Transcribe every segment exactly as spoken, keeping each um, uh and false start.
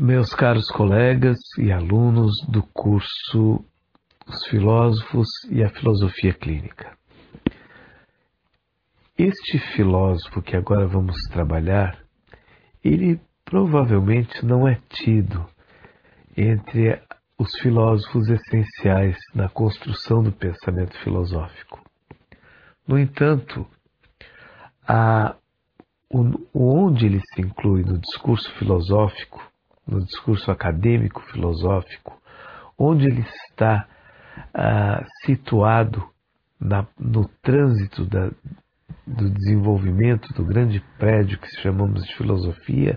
Meus caros colegas e alunos do curso Os Filósofos e a Filosofia Clínica. Este filósofo que agora vamos trabalhar, ele provavelmente não é tido entre os filósofos essenciais na construção do pensamento filosófico. No entanto, a, o, onde ele se inclui no discurso filosófico, no discurso acadêmico filosófico, onde ele está ah, situado na, no trânsito da, do desenvolvimento do grande prédio que chamamos de filosofia,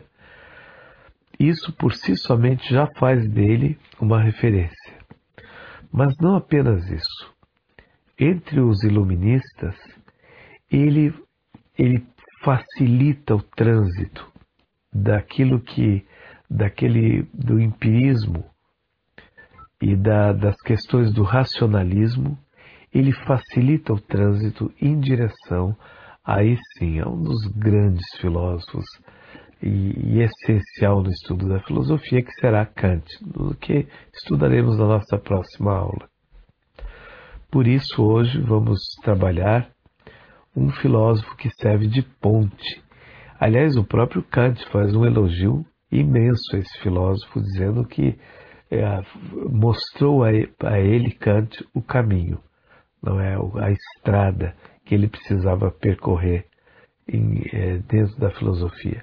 isso por si somente já faz dele uma referência. Mas não apenas isso. Entre os iluministas, ele, ele facilita o trânsito daquilo que daquele do empirismo e da, das questões do racionalismo, ele facilita o trânsito em direção, aí sim, a um dos grandes filósofos e, e essencial no estudo da filosofia, que será Kant, do que estudaremos na nossa próxima aula. Por isso, hoje vamos trabalhar um filósofo que serve de ponte. Aliás, o próprio Kant faz um elogio imenso a esse filósofo, dizendo que é, mostrou a, a ele, Kant, o caminho, não é, a estrada que ele precisava percorrer em, é, dentro da filosofia.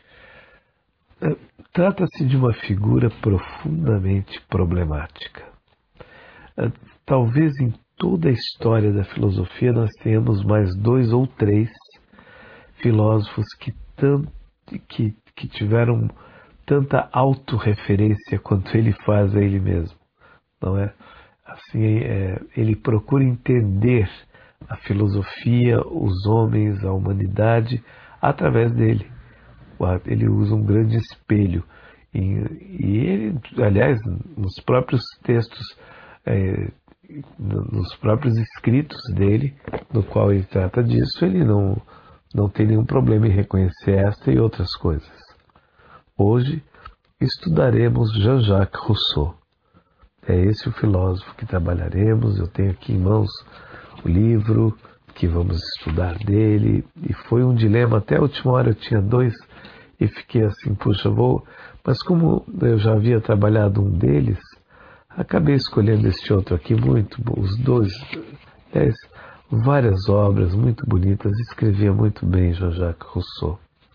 É, trata-se de uma figura profundamente problemática. É, talvez em toda a história da filosofia nós tenhamos mais dois ou três filósofos que, tanto, que, que tiveram tanta autorreferência quanto ele faz a ele mesmo, não é? Assim, é, ele procura entender a filosofia, os homens, a humanidade, através dele. Ele usa um grande espelho. E, e ele, aliás, nos próprios textos, é, nos próprios escritos dele, no qual ele trata disso, ele não, não tem nenhum problema em reconhecer esta e outras coisas. Hoje estudaremos Jean-Jacques Rousseau. É esse o filósofo que trabalharemos. Eu tenho aqui em mãos o livro que vamos estudar dele. E foi um dilema, até a última hora eu tinha dois e fiquei assim, puxa, vou... Mas como eu já havia trabalhado um deles, acabei escolhendo este outro aqui, muito os dois. É, várias obras muito bonitas, escrevia muito bem Jean-Jacques Rousseau.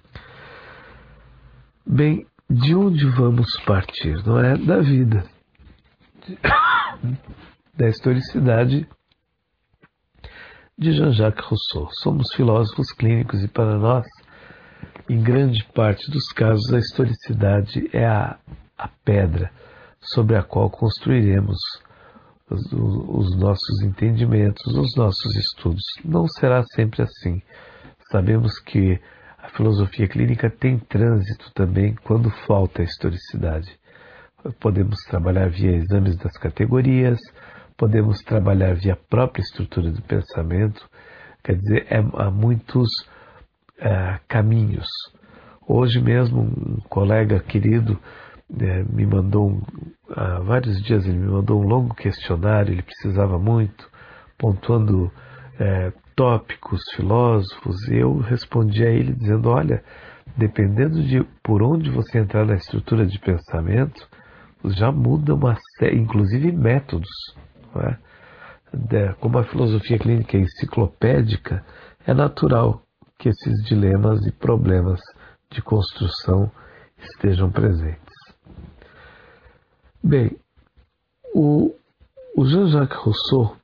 Bem, de onde vamos partir? Não é da vida, da historicidade de Jean-Jacques Rousseau. Somos filósofos clínicos e para nós, em grande parte dos casos, a historicidade é a, a pedra sobre a qual construiremos os, os nossos entendimentos, os nossos estudos. Não será sempre assim. Sabemos que a filosofia clínica tem trânsito também quando falta a historicidade. Podemos trabalhar via exames das categorias, podemos trabalhar via própria estrutura do pensamento, quer dizer, é, há muitos é, caminhos. Hoje mesmo um colega querido é, me mandou, um, há vários dias ele me mandou um longo questionário, ele precisava muito, pontuando é, tópicos, filósofos, e eu respondi a ele dizendo, olha, dependendo de por onde você entrar na estrutura de pensamento, já muda uma série, inclusive métodos, não é? De, como a filosofia clínica é enciclopédica, é natural que esses dilemas e problemas de construção estejam presentes. Bem, o, o Jean-Jacques Rousseau,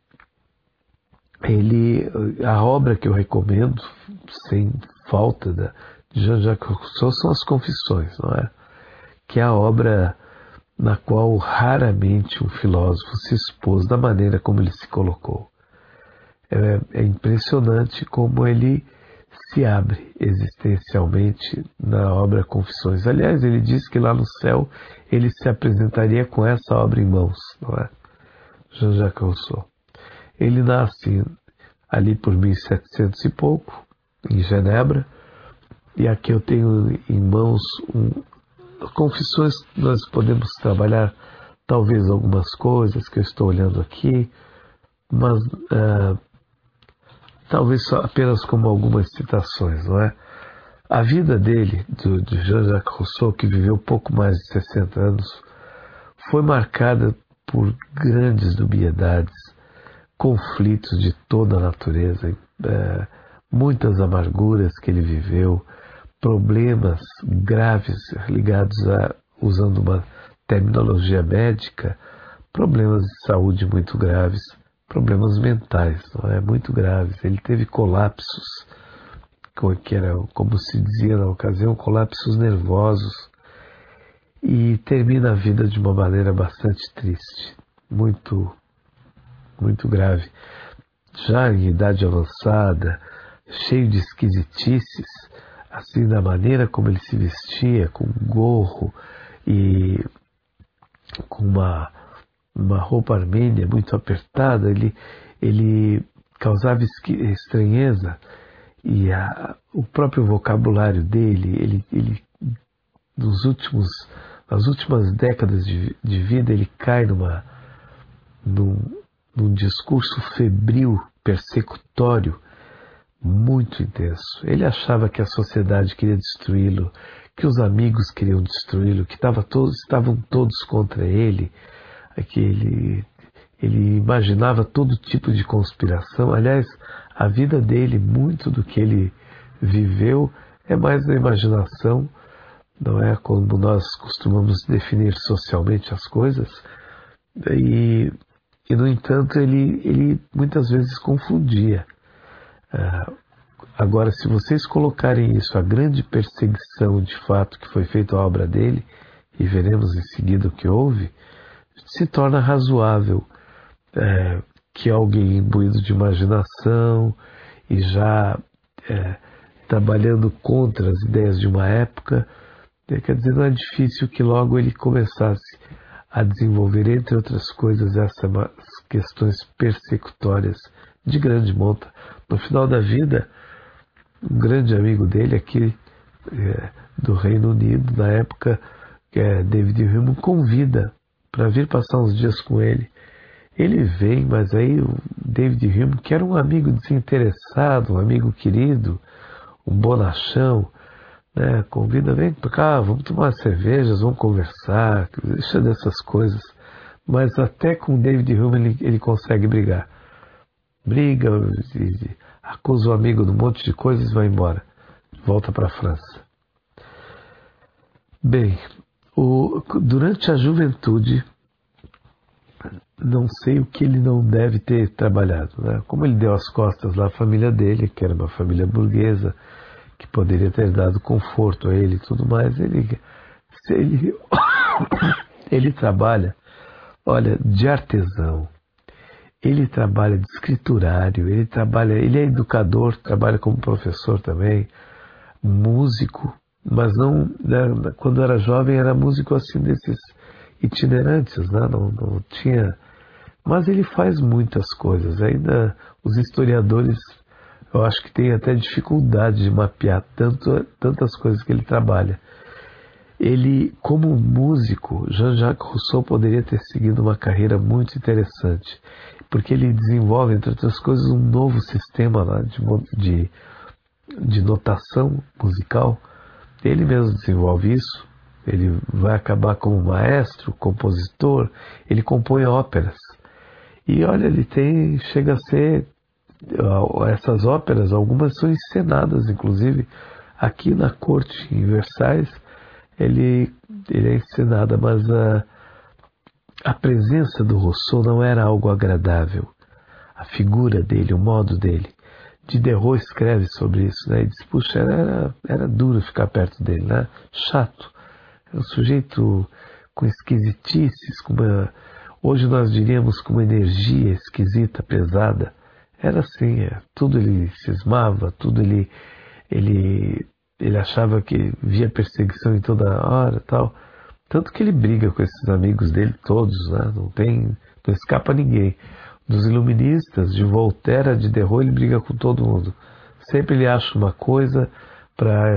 ele, a obra que eu recomendo, sem falta, da, de Jean-Jacques Rousseau são as Confissões, não é? Que é a obra na qual raramente um filósofo se expôs da maneira como ele se colocou. É, é impressionante como ele se abre existencialmente na obra Confissões. Aliás, ele diz que lá no céu ele se apresentaria com essa obra em mãos, não é? Jean-Jacques Rousseau. Ele nasce ali por mil e setecentos e pouco, em Genebra, e aqui eu tenho em mãos um, confissões nós podemos trabalhar talvez algumas coisas que eu estou olhando aqui, mas uh, talvez só apenas como algumas citações, não é? A vida dele, do, de Jean-Jacques Rousseau, que viveu pouco mais de sessenta anos, foi marcada por grandes dubiedades, conflitos de toda a natureza, é, muitas amarguras que ele viveu, problemas graves ligados a, usando uma terminologia médica, problemas de saúde muito graves, problemas mentais, não é? Muito graves. Ele teve colapsos, que era, como se dizia na ocasião, colapsos nervosos, e termina a vida de uma maneira bastante triste, muito, muito grave. Já em idade avançada, cheio de esquisitices, assim, da maneira como ele se vestia, com gorro e com uma, uma roupa armênia muito apertada, ele, ele causava estranheza. E a, o próprio vocabulário dele, ele, ele nos últimos, nas últimas décadas de, de vida, ele cai numa, num, num discurso febril, persecutório, muito intenso. Ele achava que a sociedade queria destruí-lo, que os amigos queriam destruí-lo, que tava todos, estavam todos contra ele, que ele, ele imaginava todo tipo de conspiração. Aliás, a vida dele, muito do que ele viveu, é mais da imaginação, não é como nós costumamos definir socialmente as coisas. E, e no entanto, ele, ele muitas vezes confundia. Uh, agora, se vocês colocarem isso, a grande perseguição de fato que foi feita à obra dele, e veremos em seguida o que houve, se torna razoável uh, que alguém imbuído de imaginação e já é, trabalhando contra as ideias de uma época, quer dizer, não é difícil que logo ele começasse a desenvolver, entre outras coisas, essas questões persecutórias de grande monta. No final da vida, um grande amigo dele aqui é, do Reino Unido, na época, que é David Hume, convida para vir passar uns dias com ele. Ele vem, mas aí o David Hume, que era um amigo desinteressado, um amigo querido, um bonachão, né, convida, vem para cá, vamos tomar cervejas, vamos conversar, deixa dessas coisas. Mas até com o David Hume ele, ele consegue brigar. Briga, acusa o amigo de um monte de coisas e vai embora. Volta para a França. Bem, o, durante a juventude, não sei o que ele não deve ter trabalhado, né? Como ele deu as costas lá à família dele, que era uma família burguesa, que poderia ter dado conforto a ele e tudo mais, ele, ele, ele trabalha, olha, de artesão, ele trabalha de escriturário, ele trabalha, ele é educador, trabalha como professor também, músico, mas não, né, quando era jovem era músico assim desses itinerantes, né? não, não tinha... Mas ele faz muitas coisas. Ainda os historiadores, eu acho que têm até dificuldade de mapear tanto, tantas coisas que ele trabalha. Ele, como músico, Jean-Jacques Rousseau poderia ter seguido uma carreira muito interessante, porque ele desenvolve, entre outras coisas, um novo sistema lá de, de, de notação musical. Ele mesmo desenvolve isso. Ele vai acabar como maestro, compositor. Ele compõe óperas. E olha, ele tem, chega a ser, essas óperas, algumas são encenadas, inclusive aqui na corte, em Versailles, ele, ele é encenada, mas a, a presença do Rousseau não era algo agradável. A figura dele, o modo dele. Diderot escreve sobre isso, né? E diz, puxa, era, era duro ficar perto dele, né? Chato. Era um sujeito com esquisitices, com uma... Hoje nós diríamos com uma energia esquisita, pesada. Era assim, é, tudo ele cismava, tudo ele, ele, ele achava que via perseguição em toda hora, tal. Tanto que ele briga com esses amigos dele todos, né? Não tem, não escapa ninguém. Dos iluministas, de Voltaire a Diderot, ele briga com todo mundo. Sempre ele acha uma coisa para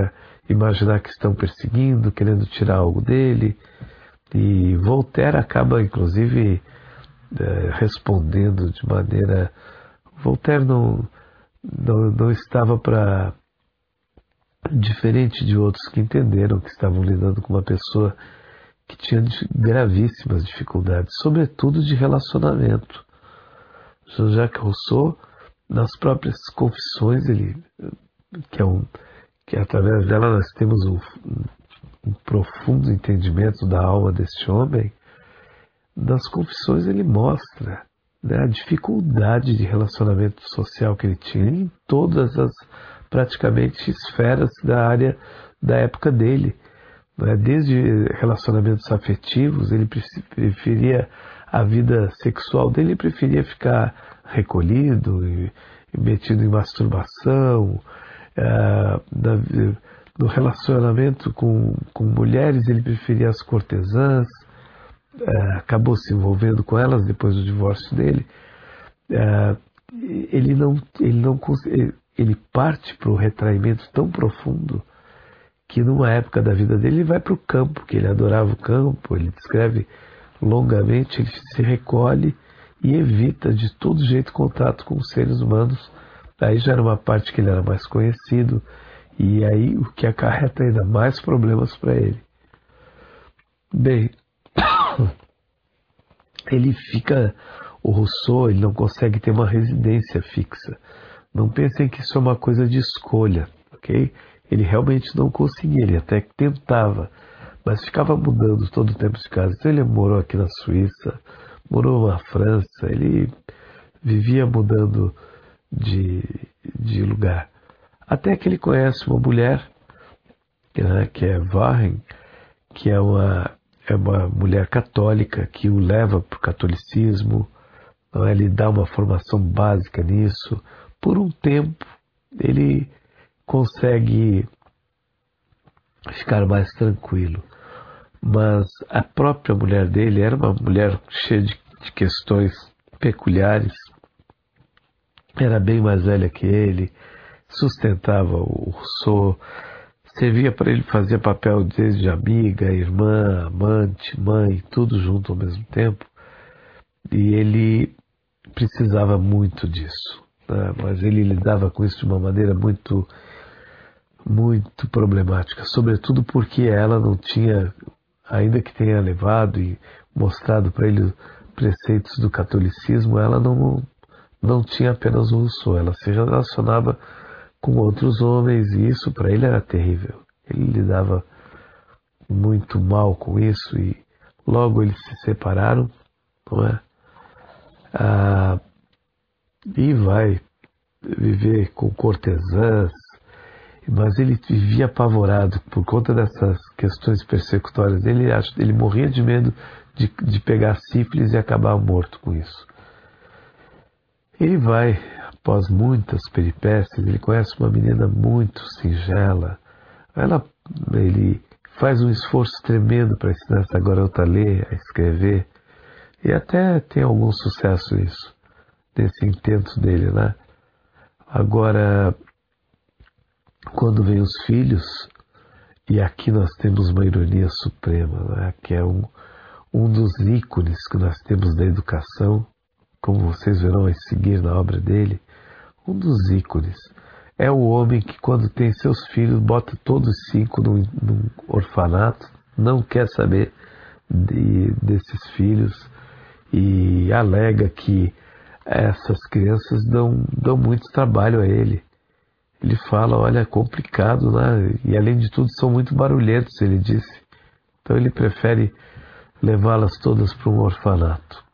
imaginar que estão perseguindo, querendo tirar algo dele. E Voltaire acaba, inclusive, é, respondendo de maneira... Voltaire não, não, não estava para... Diferente de outros que entenderam que estavam lidando com uma pessoa que tinha gravíssimas dificuldades, sobretudo de relacionamento. Jean-Jacques Rousseau, nas próprias confissões, ele, que, é um, que através dela nós temos um, um profundo entendimento da alma deste homem, nas confissões ele mostra, né, a dificuldade de relacionamento social que ele tinha em todas as, praticamente, esferas da área da época dele. Né, desde relacionamentos afetivos, ele preferia a vida sexual dele, ele preferia ficar recolhido e, e metido em masturbação. É, na, no relacionamento com, com mulheres, ele preferia as cortesãs. É, acabou se envolvendo com elas depois do divórcio dele. É, ele não, ele não ele parte para o retraimento tão profundo que numa época da vida dele ele vai para o campo, que ele adorava o campo. Ele descreve longamente, ele se recolhe e evita de todo jeito contato com os seres humanos. Aí já era uma parte que ele era mais conhecido, e aí o que acarreta ainda mais problemas para ele. Bem, ele fica, o Rousseau, ele não consegue ter uma residência fixa. Não pensem que isso é uma coisa de escolha, ok? Ele realmente não conseguia, ele até tentava, mas ficava mudando todo o tempo de casa. Então ele morou aqui na Suíça, morou na França, ele vivia mudando de, de lugar. Até que ele conhece uma mulher, né, que é Varren, que é uma, é uma mulher católica que o leva para o catolicismo. Então ele dá uma formação básica nisso. Por um tempo ele consegue ficar mais tranquilo. Mas a própria mulher dele era uma mulher cheia de, de questões peculiares. Era bem mais velha que ele, sustentava o Rousseau, servia para ele, fazia papel desde amiga, irmã, amante, mãe, tudo junto ao mesmo tempo. E ele precisava muito disso, né? Mas ele lidava com isso de uma maneira muito, muito problemática, sobretudo porque ela não tinha, ainda que tenha levado e mostrado para ele preceitos do catolicismo, ela não, não tinha apenas o Rousseau, ela se relacionava com outros homens e isso para ele era terrível. Ele lidava muito mal com isso e logo eles se separaram, não é? Ah, e vai viver com cortesãs, mas ele vivia apavorado por conta dessas questões persecutórias dele. Ele, ele morria de medo de, de pegar sífilis e acabar morto com isso. Ele vai, após muitas peripécias, ele conhece uma menina muito singela. Ela, ele faz um esforço tremendo para ensinar essa garota a ler, a escrever, e até tem algum sucesso nisso, nesse intento dele, né? Agora, quando vem os filhos, e aqui nós temos uma ironia suprema, né? Que é um, um dos ícones que nós temos da educação, como vocês verão a seguir na obra dele, um dos ícones é o homem que, quando tem seus filhos, bota todos os cinco num, num orfanato, não quer saber de, desses filhos e alega que essas crianças dão, dão muito trabalho a ele. Ele fala, olha, é complicado, né? E além de tudo são muito barulhentos, ele disse. Então ele prefere levá-las todas para um orfanato.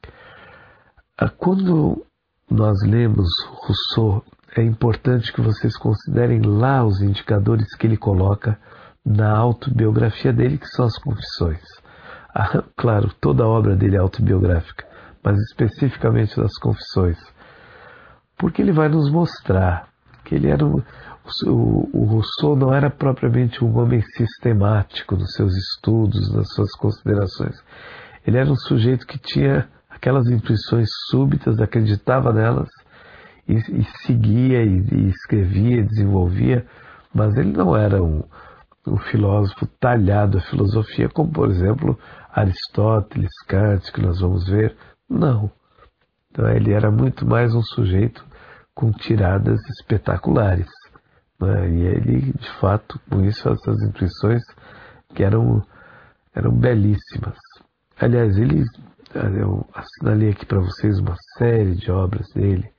Quando nós lemos Rousseau, é importante que vocês considerem lá os indicadores que ele coloca na autobiografia dele, que são as confissões. Ah, claro, toda a obra dele é autobiográfica, mas especificamente nas confissões. Porque ele vai nos mostrar que ele era um, o, o Rousseau não era propriamente um homem sistemático nos seus estudos, nas suas considerações. Ele era um sujeito que tinha aquelas intuições súbitas, acreditava nelas e, e seguia e, e escrevia, desenvolvia mas ele não era um, um filósofo talhado à filosofia, como, por exemplo, Aristóteles, Kant, que nós vamos ver. Não. Então, ele era muito mais um sujeito com tiradas espetaculares. Né? E ele, de fato, com isso, essas intuições que eram, eram belíssimas. Aliás, ele, eu assinalei aqui para vocês uma série de obras dele.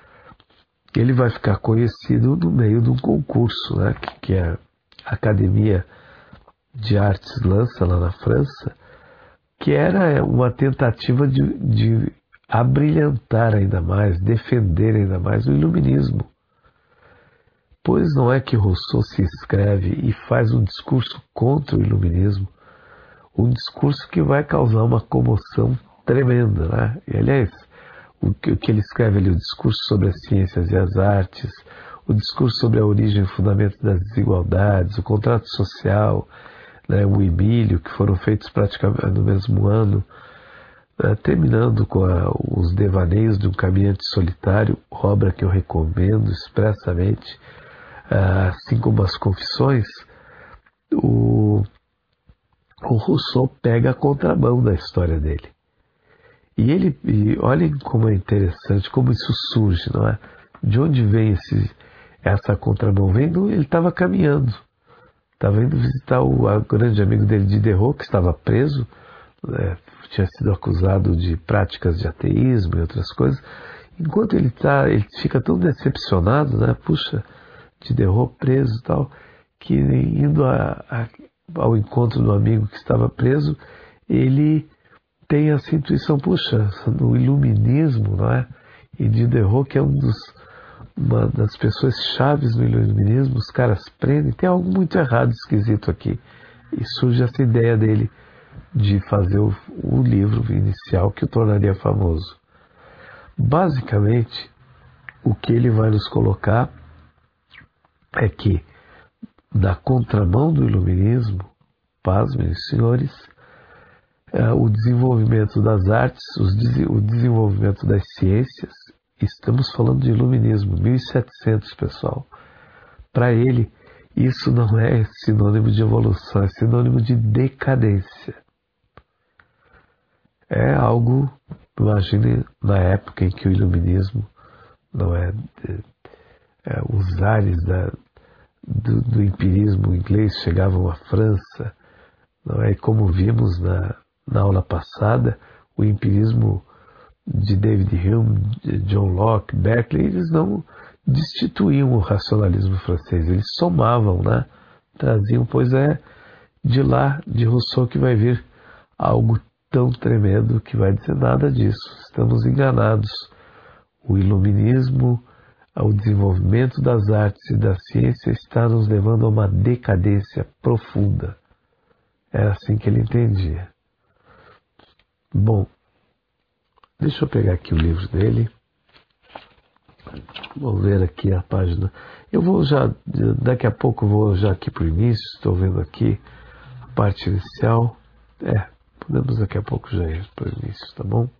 Ele vai ficar conhecido no meio de um concurso, né, que, que a Academia de Artes lança lá na França, que era uma tentativa de, de abrilhantar ainda mais, defender ainda mais o iluminismo. Pois não é que Rousseau se escreve e faz um discurso contra o iluminismo, um discurso que vai causar uma comoção tremenda, né? E, aliás, o que, o que ele escreve ali, o discurso sobre as ciências e as artes, o discurso sobre a origem e fundamento das desigualdades, o contrato social, né, o Emílio, que foram feitos praticamente no mesmo ano, né, terminando com a, os devaneios de um caminhante solitário, obra que eu recomendo expressamente, assim como as confissões. o, o Rousseau pega a contramão da história dele. E ele, e olhem como é interessante, como isso surge, não é? De onde vem esse, essa contramão? Vem do, ele estava caminhando, estava indo visitar o a, grande amigo dele, Diderot, que estava preso, né, tinha sido acusado de práticas de ateísmo e outras coisas. Enquanto ele tá, ele fica tão decepcionado, né? Puxa, Diderot preso e tal, que indo a, a, ao encontro do amigo que estava preso, ele tem essa intuição, puxa, no iluminismo, não é? E Diderot, que é um dos, uma das pessoas chaves no iluminismo, os caras prendem, tem algo muito errado, esquisito aqui. E surge essa ideia dele de fazer o, o livro inicial que o tornaria famoso. Basicamente, o que ele vai nos colocar é que, na contramão do iluminismo, pasmem, senhores, o desenvolvimento das artes, o desenvolvimento das ciências, estamos falando de iluminismo, mil e setecentos, pessoal. Para ele, isso não é sinônimo de evolução, é sinônimo de decadência. É algo, imagine, na época em que o iluminismo, não é, é os ares da, do, do empirismo inglês chegavam à França, não é? E como vimos na Na aula passada, o empirismo de David Hume, de John Locke, Berkeley, eles não destituíam o racionalismo francês, eles somavam, né? Traziam, pois é de lá, de Rousseau, que vai vir algo tão tremendo que vai dizer nada disso. Estamos enganados. O iluminismo, o desenvolvimento das artes e da ciência está nos levando a uma decadência profunda. Era assim que ele entendia. Bom, deixa eu pegar aqui o livro dele. Vou ver aqui a página. Eu vou já, daqui a pouco vou já aqui para o início. Estou vendo aqui a parte inicial. É, podemos daqui a pouco já ir para o início, tá bom?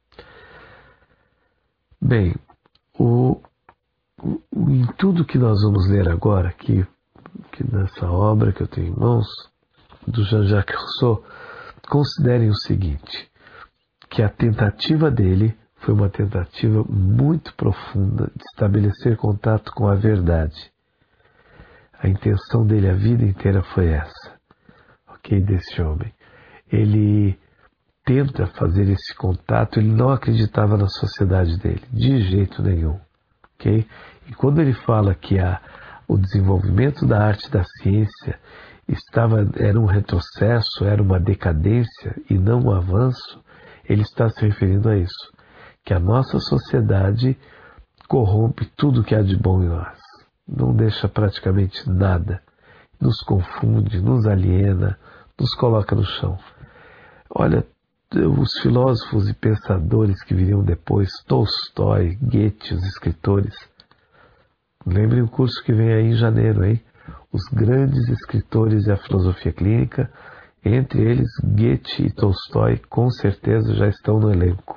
Bem, o, o, em tudo que nós vamos ler agora aqui, que nessa obra que eu tenho em mãos, do Jean-Jacques Rousseau, considerem o seguinte, que a tentativa dele foi uma tentativa muito profunda de estabelecer contato com a verdade. A intenção dele a vida inteira foi essa, ok, desse homem. Ele tenta fazer esse contato, ele não acreditava na sociedade dele, de jeito nenhum, ok? E quando ele fala que a, o desenvolvimento da arte e da ciência estava, era um retrocesso, era uma decadência e não um avanço, ele está se referindo a isso, que a nossa sociedade corrompe tudo que há de bom em nós, não deixa praticamente nada, nos confunde, nos aliena, nos coloca no chão. Olha, os filósofos e pensadores que viriam depois, Tolstói, Goethe, os escritores, lembrem o curso que vem aí em janeiro, hein? Os grandes escritores da filosofia clínica, entre eles, Goethe e Tolstói, com certeza já estão no elenco.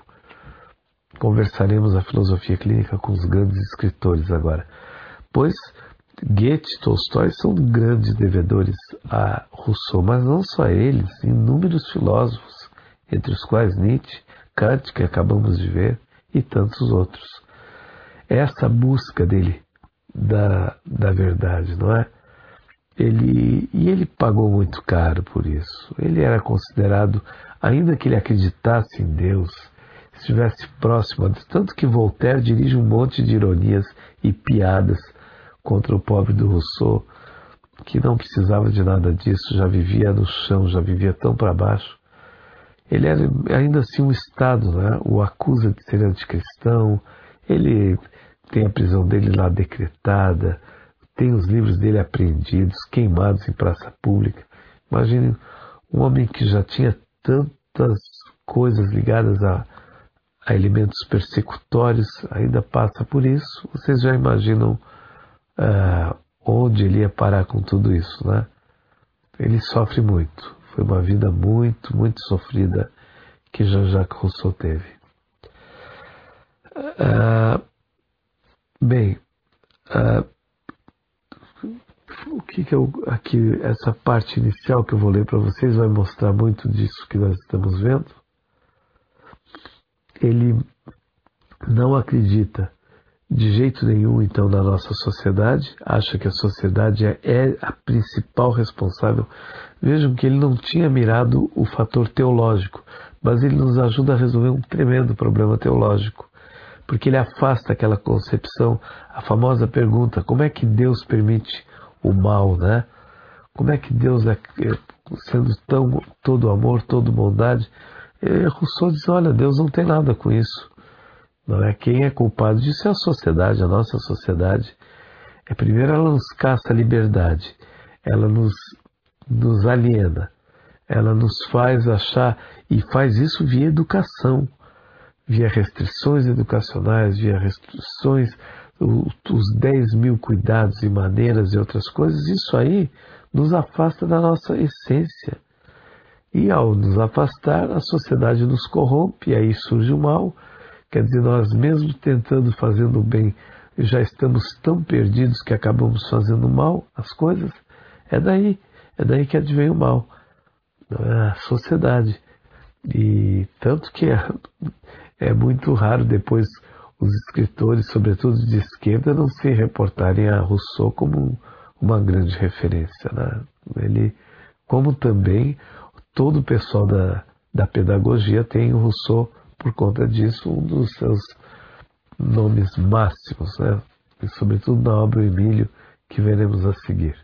Conversaremos a filosofia clínica com os grandes escritores agora. Pois, Goethe e Tolstói são grandes devedores a Rousseau, mas não só eles, inúmeros filósofos, entre os quais Nietzsche, Kant, que acabamos de ver, e tantos outros. Essa busca dele da, da verdade, não é? Ele, e ele pagou muito caro por isso. Ele era considerado, ainda que ele acreditasse em Deus, estivesse próximo, tanto que Voltaire dirige um monte de ironias e piadas contra o pobre do Rousseau, que não precisava de nada disso, já vivia no chão, já vivia tão para baixo. Ele era ainda assim um Estado, né? O acusa de ser anticristão, ele tem a prisão dele lá decretada, tem os livros dele apreendidos, queimados em praça pública. Imagine um homem que já tinha tantas coisas ligadas a, a elementos persecutórios, ainda passa por isso. Vocês já imaginam uh, onde ele ia parar com tudo isso, né? Ele sofre muito. Foi uma vida muito, muito sofrida que Jean-Jacques Rousseau teve. Uh, bem, uh, o que, que eu aqui, essa parte inicial que eu vou ler para vocês vai mostrar muito disso que nós estamos vendo. Ele não acredita de jeito nenhum, então, na nossa sociedade, acha que a sociedade é, é a principal responsável. Vejam que ele não tinha mirado o fator teológico, mas ele nos ajuda a resolver um tremendo problema teológico, porque ele afasta aquela concepção, a famosa pergunta, como é que Deus permite o mal, né? Como é que Deus, é, sendo tão todo amor, todo bondade, e Rousseau diz, olha, Deus não tem nada com isso. Não é? Quem é culpado disso é a sociedade, a nossa sociedade. É, primeiro ela nos caça a liberdade, ela nos, nos aliena, ela nos faz achar, e faz isso via educação, via restrições educacionais, via restrições, os dez mil cuidados e maneiras e outras coisas. Isso aí nos afasta da nossa essência. E ao nos afastar, a sociedade nos corrompe, e aí surge o mal. Quer dizer, nós mesmo tentando, fazendo o bem, já estamos tão perdidos que acabamos fazendo mal as coisas. É daí, é daí que advém o mal. É a sociedade. E tanto que é, é muito raro depois os escritores, sobretudo de esquerda, não se reportarem a Rousseau como uma grande referência, né? Ele, como também todo o pessoal da, da pedagogia tem o Rousseau, por conta disso, um dos seus nomes máximos, né? E sobretudo na obra O Emílio, que veremos a seguir.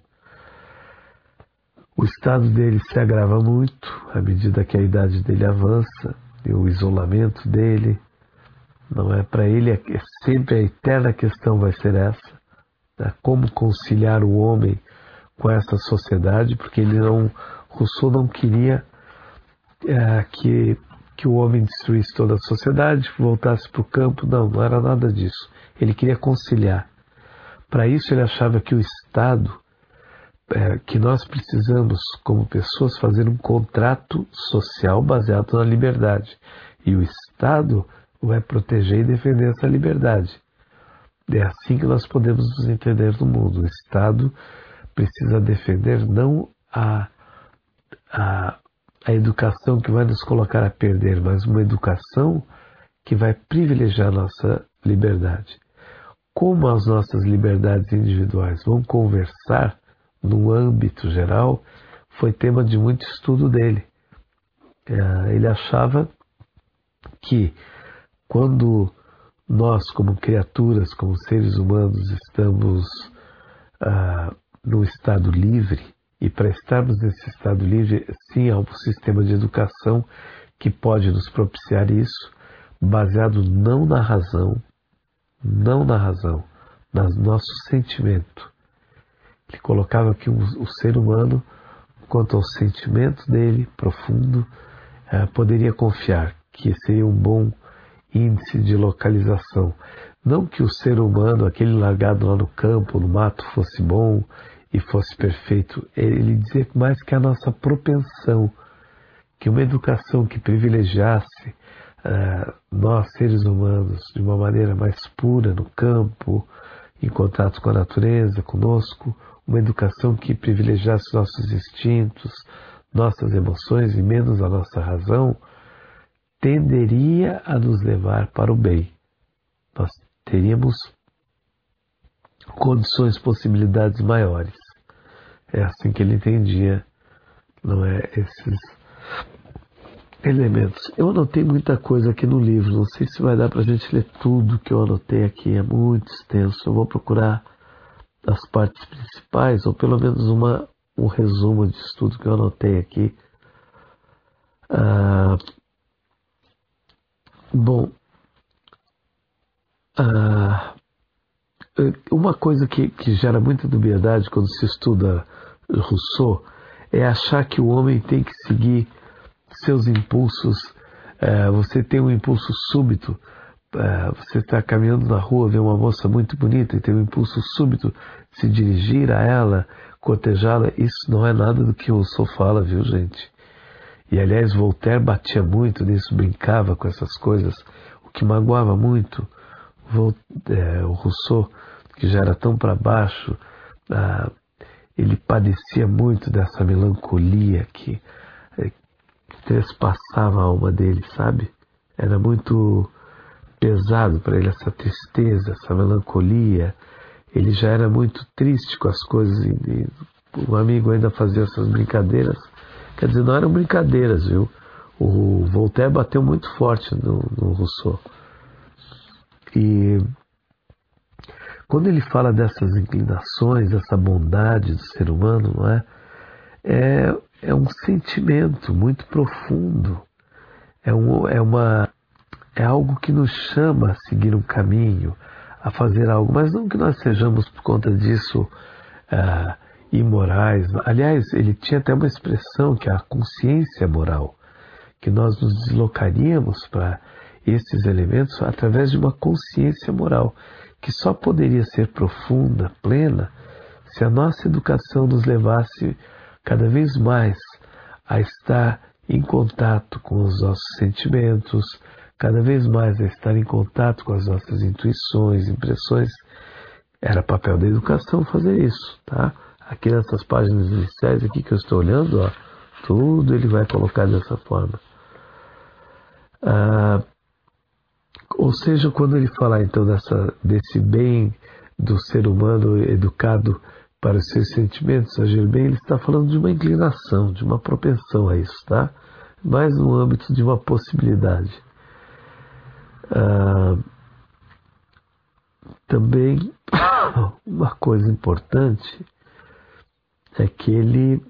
O estado dele se agrava muito à medida que a idade dele avança, e o isolamento dele, não é? Para ele, é sempre a eterna questão vai ser essa, né? Como conciliar o homem com essa sociedade, porque ele não, Rousseau não queria é, que que o homem destruísse toda a sociedade, voltasse para o campo. Não, não era nada disso. Ele queria conciliar. Para isso ele achava que o Estado, é, que nós precisamos, como pessoas, fazer um contrato social baseado na liberdade. E o Estado vai proteger e defender essa liberdade. É assim que nós podemos nos entender no mundo. O Estado precisa defender não a... a a educação que vai nos colocar a perder, mas uma educação que vai privilegiar a nossa liberdade. Como as nossas liberdades individuais vão conversar no âmbito geral, foi tema de muito estudo dele. Ele achava que quando nós, como criaturas, como seres humanos, estamos ah, num estado livre, e para estarmos nesse estado livre, sim, há um sistema de educação que pode nos propiciar isso, baseado não na razão, não na razão, no nosso sentimento. Ele colocava que o, o ser humano, quanto ao sentimento dele, profundo, eh, poderia confiar que seria um bom índice de localização. Não que o ser humano, aquele largado lá no campo, no mato, fosse bom e fosse perfeito. Ele dizia mais que a nossa propensão, que uma educação que privilegiasse uh, nós, seres humanos, de uma maneira mais pura no campo em contato com a natureza, conosco, uma educação que privilegiasse nossos instintos, nossas emoções e menos a nossa razão, tenderia a nos levar para o bem. Nós teríamos condições, possibilidades maiores. É assim que ele entendia, não é, esses elementos. Eu anotei muita coisa aqui no livro, não sei se vai dar para a gente ler tudo que eu anotei aqui, é muito extenso. Eu vou procurar as partes principais, ou pelo menos uma, um resumo de tudo que eu anotei aqui. Ah, bom, ah, uma coisa que, que gera muita dubiedade quando se estuda Rousseau é achar que o homem tem que seguir seus impulsos. É, você tem um impulso súbito, é, você está caminhando na rua, vê uma moça muito bonita e tem um impulso súbito de se dirigir a ela, cortejá-la. Isso não é nada do que Rousseau fala, viu, gente? E aliás, Voltaire batia muito nisso, brincava com essas coisas, o que magoava muito é, o Rousseau, que já era tão para baixo. Ah, ele padecia muito dessa melancolia que, que trespassava a alma dele, sabe? Era muito pesado para ele essa tristeza, essa melancolia. Ele já era muito triste com as coisas. E, e um amigo ainda fazia essas brincadeiras. Quer dizer, não eram brincadeiras, viu? O Voltaire bateu muito forte no, no Rousseau. E quando ele fala dessas inclinações, dessa bondade do ser humano, não é? É, é um sentimento muito profundo. É, um, é, uma, é algo que nos chama a seguir um caminho, a fazer algo. Mas não que nós sejamos, por conta disso, ah, imorais. Aliás, ele tinha até uma expressão que é a consciência moral, que nós nos deslocaríamos para esses elementos através de uma consciência moral, que só poderia ser profunda, plena, se a nossa educação nos levasse cada vez mais a estar em contato com os nossos sentimentos, cada vez mais a estar em contato com as nossas intuições, impressões. Era papel da educação fazer isso, tá? Aqui nessas páginas iniciais aqui que eu estou olhando, ó, tudo ele vai colocar dessa forma. Ah, ou seja, quando ele falar então dessa, desse bem do ser humano educado para os seus sentimentos, agir bem, ele está falando de uma inclinação, de uma propensão a isso, tá? Mais no âmbito de uma possibilidade. Ah, também, uma coisa importante é que ele...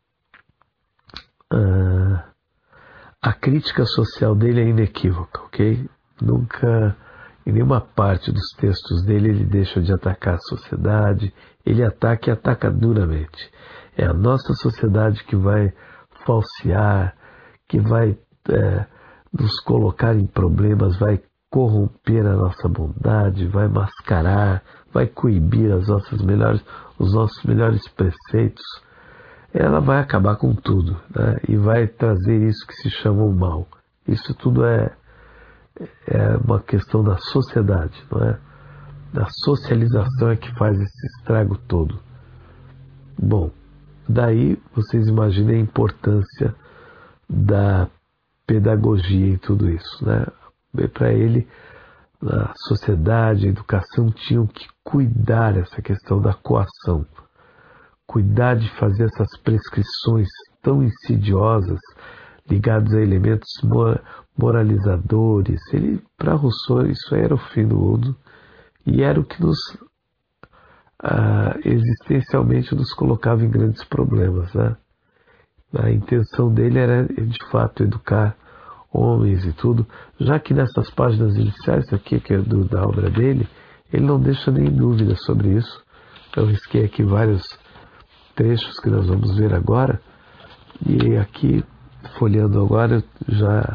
Ah, a crítica social dele é inequívoca, ok? Nunca, em nenhuma parte dos textos dele, ele deixa de atacar a sociedade. Ele ataca e ataca duramente. É a nossa sociedade que vai falsear, que vai é, nos colocar em problemas, vai corromper a nossa bondade, vai mascarar, vai coibir as nossas melhores, os nossos melhores preceitos. Ela vai acabar com tudo, né? E vai trazer isso que se chama o mal. Isso tudo é, é uma questão da sociedade, não é? Da socialização é que faz esse estrago todo. Bom, daí vocês imaginem a importância da pedagogia em tudo isso, né? Para ele, a sociedade, a educação tinham que cuidar dessa questão da coação. Cuidar de fazer essas prescrições tão insidiosas ligadas a elementos moralizadores. Ele, para Rousseau, isso era o fim do mundo e era o que nos ah, existencialmente nos colocava em grandes problemas, né? A intenção dele era, de fato, educar homens e tudo, já que nessas páginas iniciais aqui, que é do, da obra dele, ele não deixa nem dúvida sobre isso. Eu risquei aqui vários trechos que nós vamos ver agora, e aqui, folheando agora, eu já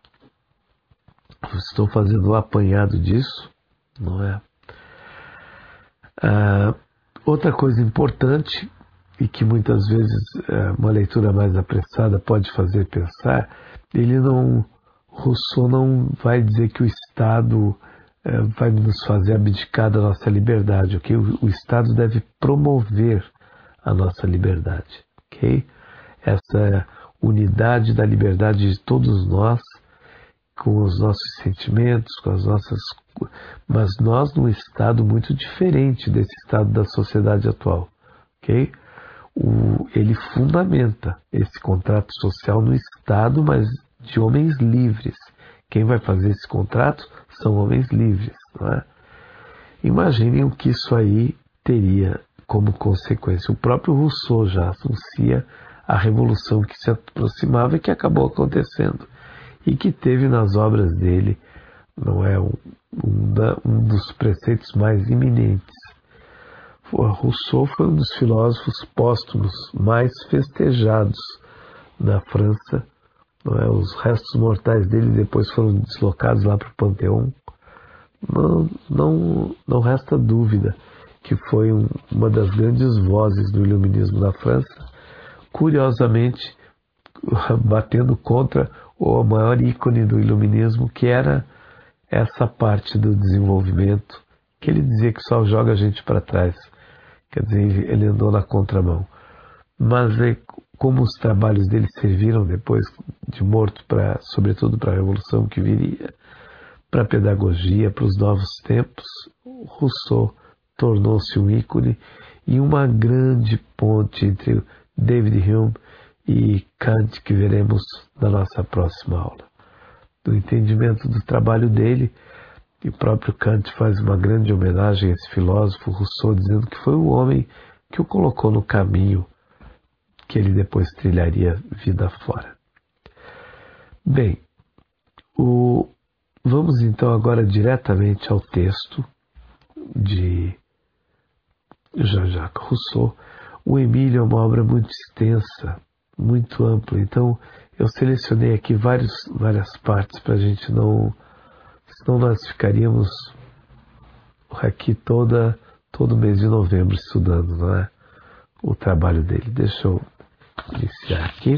estou fazendo um apanhado disso, não é? Ah, outra coisa importante, e que muitas vezes ah, uma leitura mais apressada pode fazer pensar, ele não, Rousseau não vai dizer que o Estado é, vai nos fazer abdicar da nossa liberdade, ok? O, o Estado deve promover a nossa liberdade, ok? Essa unidade da liberdade de todos nós, com os nossos sentimentos, com as nossas... Mas nós num estado muito diferente desse estado da sociedade atual, ok? O, ele fundamenta esse contrato social no estado, mas de homens livres. Quem vai fazer esse contrato são homens livres, não é? Imaginem o que isso aí teria como consequência. O próprio Rousseau já anuncia a revolução que se aproximava e que acabou acontecendo, e que teve nas obras dele, não é, um, um, da, um dos preceitos mais iminentes. O Rousseau foi um dos filósofos póstumos mais festejados na França, não é? Os restos mortais dele depois foram deslocados lá para o Panteão. Não, não, não resta dúvida que foi um, uma das grandes vozes do iluminismo na França, curiosamente batendo contra o maior ícone do iluminismo, que era essa parte do desenvolvimento, que ele dizia que só joga a gente para trás. Quer dizer, ele andou na contramão. Mas como os trabalhos dele serviram depois de morto, pra, sobretudo para a revolução que viria, para a pedagogia, para os novos tempos, Rousseau tornou-se um ícone e uma grande ponte entre David Hume e Kant, que veremos na nossa próxima aula. Do entendimento do trabalho dele, e o próprio Kant faz uma grande homenagem a esse filósofo Rousseau, dizendo que foi o homem que o colocou no caminho que ele depois trilharia vida fora. Bem, o... vamos então agora diretamente ao texto de Jean-Jacques Rousseau. O Emílio é uma obra muito extensa, muito ampla, então eu selecionei aqui vários, várias partes para a gente não... Senão nós ficaríamos aqui toda, todo mês de novembro estudando, não é? O trabalho dele. Deixa eu iniciar aqui.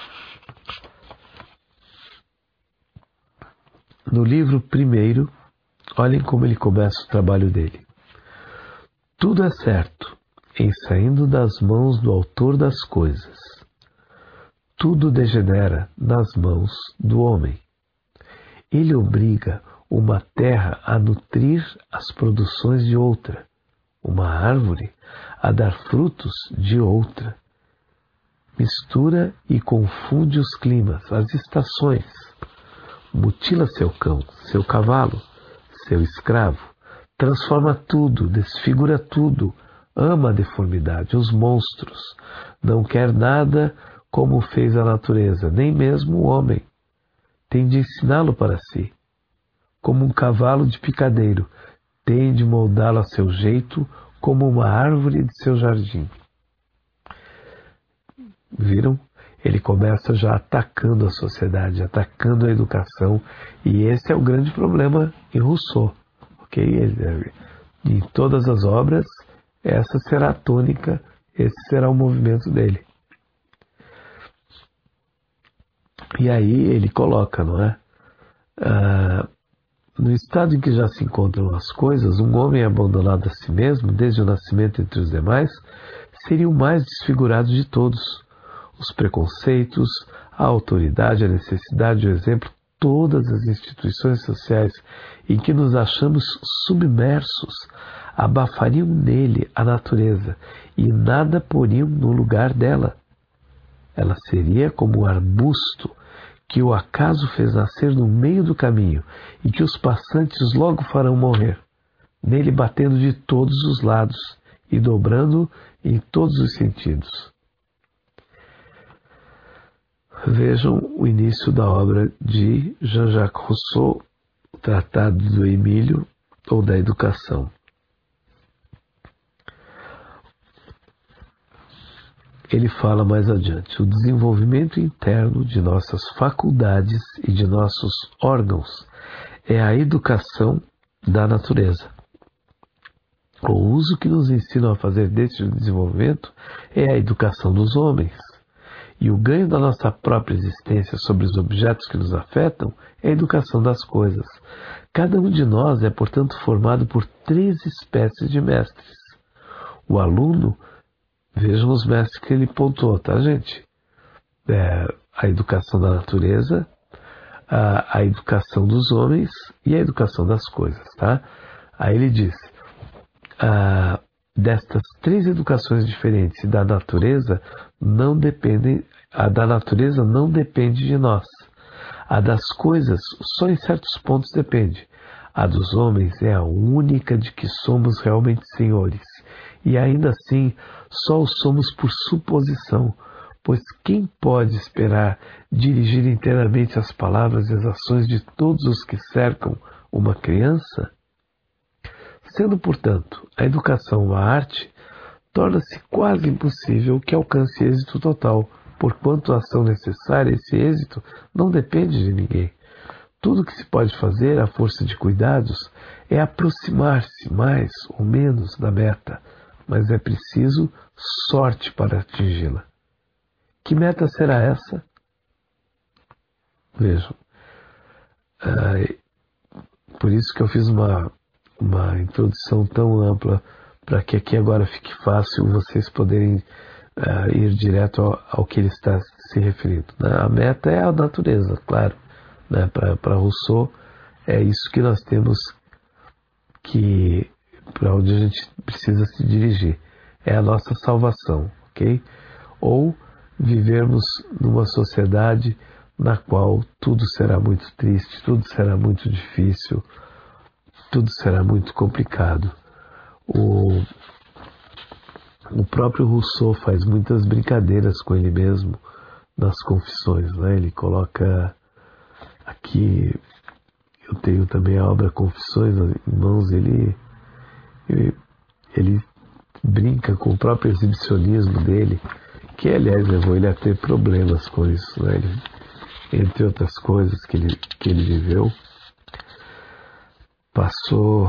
No livro primeiro, olhem como ele começa o trabalho dele. Tudo é certo em saindo das mãos do autor das coisas. Tudo degenera nas mãos do homem. Ele obriga uma terra a nutrir as produções de outra, uma árvore a dar frutos de outra. Mistura e confunde os climas, as estações. Mutila seu cão, seu cavalo, seu escravo. Transforma tudo, desfigura tudo. Ama a deformidade, os monstros. Não quer nada como fez a natureza, nem mesmo o homem. Tem de ensiná-lo para si. Como um cavalo de picadeiro, tem de moldá-lo a seu jeito, como uma árvore de seu jardim. Viram? Ele começa já atacando a sociedade, atacando a educação, e esse é o grande problema em Rousseau. Okay? Ele, em todas as obras, essa será a tônica, esse será o movimento dele. E aí ele coloca, não é? Ah, no estado em que já se encontram as coisas, um homem abandonado a si mesmo, desde o nascimento entre os demais, seria o mais desfigurado de todos. Os preconceitos, a autoridade, a necessidade, o exemplo, todas as instituições sociais em que nos achamos submersos, abafariam nele a natureza e nada poriam no lugar dela. Ela seria como um arbusto que o acaso fez nascer no meio do caminho e que os passantes logo farão morrer, nele batendo de todos os lados e dobrando em todos os sentidos. Vejam o início da obra de Jean-Jacques Rousseau, o Tratado do Emílio ou da Educação. Ele fala mais adiante: o desenvolvimento interno de nossas faculdades e de nossos órgãos é a educação da natureza. O uso que nos ensinam a fazer deste desenvolvimento é a educação dos homens. E o ganho da nossa própria existência sobre os objetos que nos afetam é a educação das coisas. Cada um de nós é, portanto, formado por três espécies de mestres. O aluno, vejam os mestres que ele pontuou, tá, gente? É, a educação da natureza, a, a educação dos homens e a educação das coisas, tá? Aí ele diz, ah, destas três educações diferentes da natureza, não dependem, a da natureza não depende de nós. A das coisas, só em certos pontos depende. A dos homens é a única de que somos realmente senhores. E ainda assim, só o somos por suposição, pois quem pode esperar dirigir inteiramente as palavras e as ações de todos os que cercam uma criança? Sendo, portanto, a educação uma arte, torna-se quase impossível que alcance êxito total, porquanto a ação necessária a esse êxito não depende de ninguém. Tudo o que se pode fazer, à força de cuidados, é aproximar-se mais ou menos da meta, mas é preciso sorte para atingi-la. Que meta será essa? Vejam, ah, por isso que eu fiz uma, uma introdução tão ampla, para que aqui agora fique fácil vocês poderem uh, ir direto ao, ao que ele está se referindo. Né? A meta é a natureza, claro. Né? Para Rousseau, é isso que nós temos que, para onde a gente precisa se dirigir. É a nossa salvação, ok? Ou vivermos numa sociedade na qual tudo será muito triste, tudo será muito difícil, tudo será muito complicado. O, o próprio Rousseau faz muitas brincadeiras com ele mesmo nas Confissões, né? Ele coloca aqui, eu tenho também a obra Confissões em mãos, ele, ele, ele brinca com o próprio exibicionismo dele, que aliás levou ele a ter problemas com isso, né? Ele, entre outras coisas que ele, que ele viveu, passou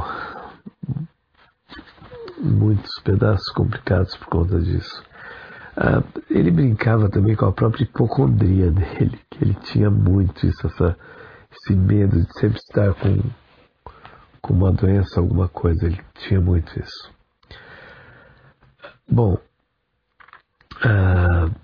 muitos pedaços complicados por conta disso. Ah, ele brincava também com a própria hipocondria dele, que ele tinha muito isso, essa, esse medo de sempre estar com, com uma doença, alguma coisa, ele tinha muito isso. Bom, ah,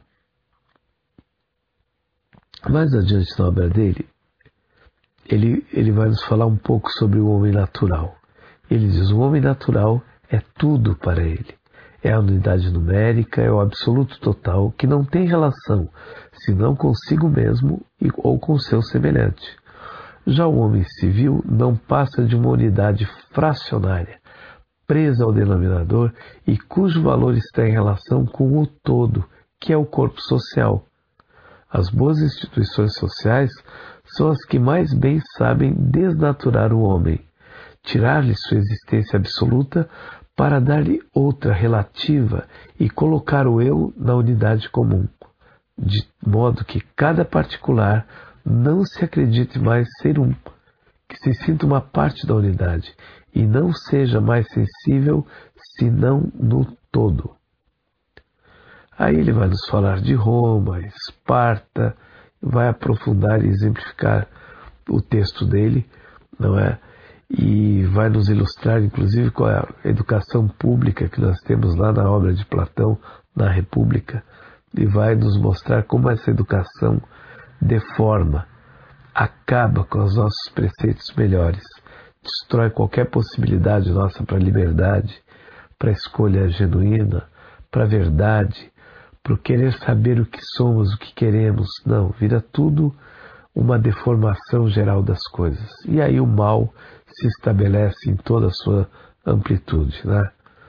mais adiante na obra dele, ele, ele vai nos falar um pouco sobre o homem natural. Ele diz, o homem natural é tudo para ele. É a unidade numérica, é o absoluto total, que não tem relação, senão consigo mesmo ou com seu semelhante. Já o homem civil não passa de uma unidade fracionária, presa ao denominador e cujo valor está em relação com o todo, que é o corpo social. As boas instituições sociais são as que mais bem sabem desnaturar o homem, tirar-lhe sua existência absoluta para dar-lhe outra relativa e colocar o eu na unidade comum, de modo que cada particular não se acredite mais ser um, que se sinta uma parte da unidade e não seja mais sensível senão no todo. Aí ele vai nos falar de Roma, Esparta, vai aprofundar e exemplificar o texto dele, não é? E vai nos ilustrar, inclusive, com a educação pública que nós temos lá na obra de Platão, na República, e vai nos mostrar como essa educação deforma, acaba com os nossos preceitos melhores, destrói qualquer possibilidade nossa para a liberdade, para a escolha genuína, para a verdade, para o querer saber o que somos, o que queremos. Não, vira tudo uma deformação geral das coisas. E aí o mal se estabelece em toda a sua amplitude, né?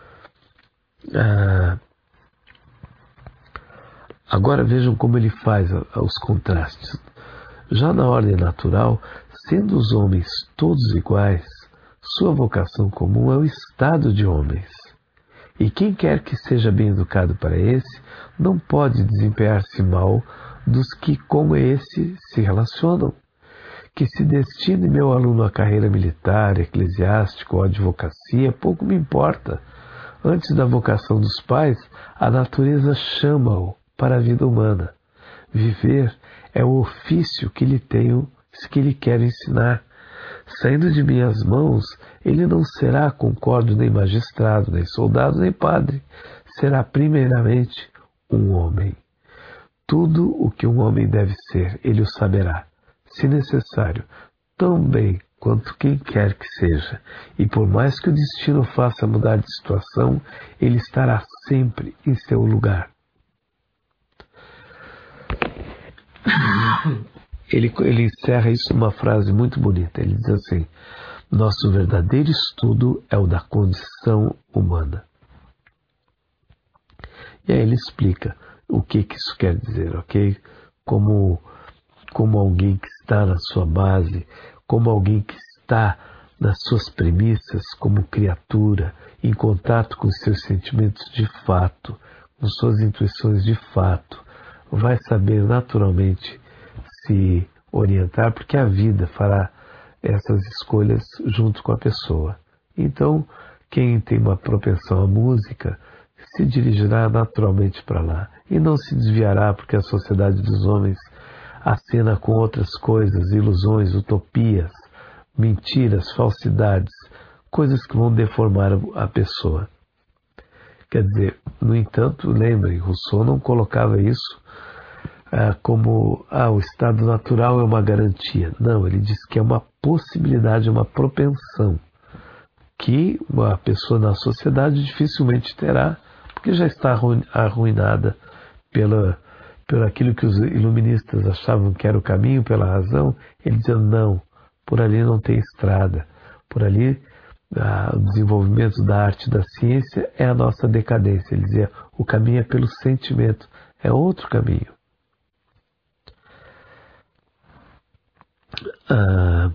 Ah, agora vejam como ele faz os contrastes. Já na ordem natural, sendo os homens todos iguais, sua vocação comum é o estado de homens. E quem quer que seja bem educado para esse, não pode desempenhar-se mal dos que com esse se relacionam. Que se destine meu aluno à carreira militar, eclesiástica ou à advocacia, pouco me importa. Antes da vocação dos pais, a natureza chama-o para a vida humana. Viver é o ofício que lhe tenho, que lhe quero ensinar. Saindo de minhas mãos, ele não será concórdio, nem magistrado, nem soldado, nem padre. Será primeiramente um homem. Tudo o que um homem deve ser, ele o saberá, se necessário, tão bem quanto quem quer que seja. E por mais que o destino o faça mudar de situação, ele estará sempre em seu lugar. Ele, ele encerra isso numa frase muito bonita. Ele diz assim: nosso verdadeiro estudo é o da condição humana. E aí ele explica o que, que isso quer dizer, ok? Como, como alguém que está na sua base, como alguém que está nas suas premissas, como criatura, em contato com os seus sentimentos de fato, com suas intuições de fato, vai saber naturalmente se orientar, porque a vida fará essas escolhas junto com a pessoa. Então, quem tem uma propensão à música se dirigirá naturalmente para lá e não se desviará, porque a sociedade dos homens acena com outras coisas, ilusões, utopias, mentiras, falsidades, coisas que vão deformar a pessoa. Quer dizer, no entanto, lembrem, Rousseau não colocava isso ah, como ah, o estado natural é uma garantia. Não, ele diz que é uma possibilidade, uma propensão que a pessoa na sociedade dificilmente terá, porque já está arruinada pela, pelo aquilo que os iluministas achavam que era o caminho, pela razão. Ele dizia, não, por ali não tem estrada, por ali ah, o desenvolvimento da arte e da ciência é a nossa decadência. Ele dizia, o caminho é pelo sentimento, é outro caminho. Ah,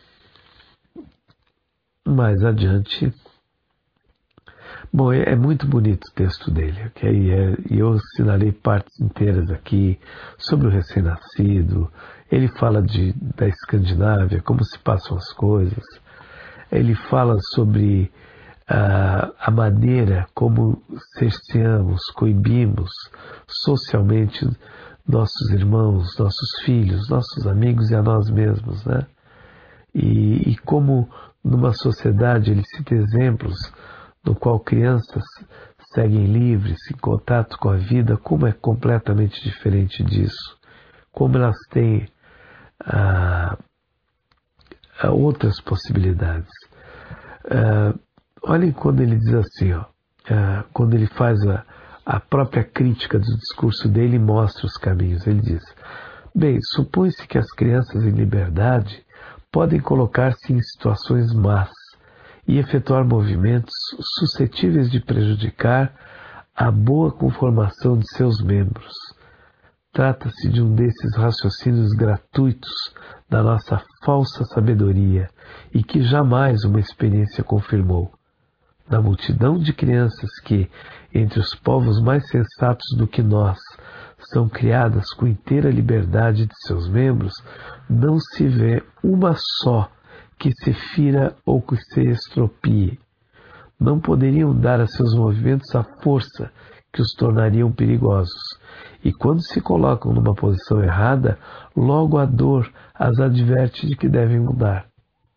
mais adiante, bom, é, é muito bonito o texto dele, ok? E é, eu assinalei partes inteiras aqui sobre o recém-nascido. Ele fala de, da Escandinávia, como se passam as coisas. Ele fala sobre ah, a maneira como cerceamos, coibimos socialmente nossos irmãos, nossos filhos, nossos amigos e a nós mesmos, né? E, e como numa sociedade ele cita exemplos no qual crianças seguem livres, em contato com a vida, como é completamente diferente disso. Como elas têm ah, outras possibilidades. Ah, olhem quando ele diz assim, ó, ah, quando ele faz a, a própria crítica do discurso dele e mostra os caminhos. Ele diz, bem, supõe-se que as crianças em liberdade podem colocar-se em situações más e efetuar movimentos suscetíveis de prejudicar a boa conformação de seus membros. Trata-se de um desses raciocínios gratuitos da nossa falsa sabedoria e que jamais uma experiência confirmou. Na multidão de crianças que, entre os povos mais sensatos do que nós, são criadas com inteira liberdade de seus membros, não se vê uma só que se fira ou que se estropie. Não poderiam dar a seus movimentos a força que os tornariam perigosos. E quando se colocam numa posição errada, logo a dor as adverte de que devem mudar.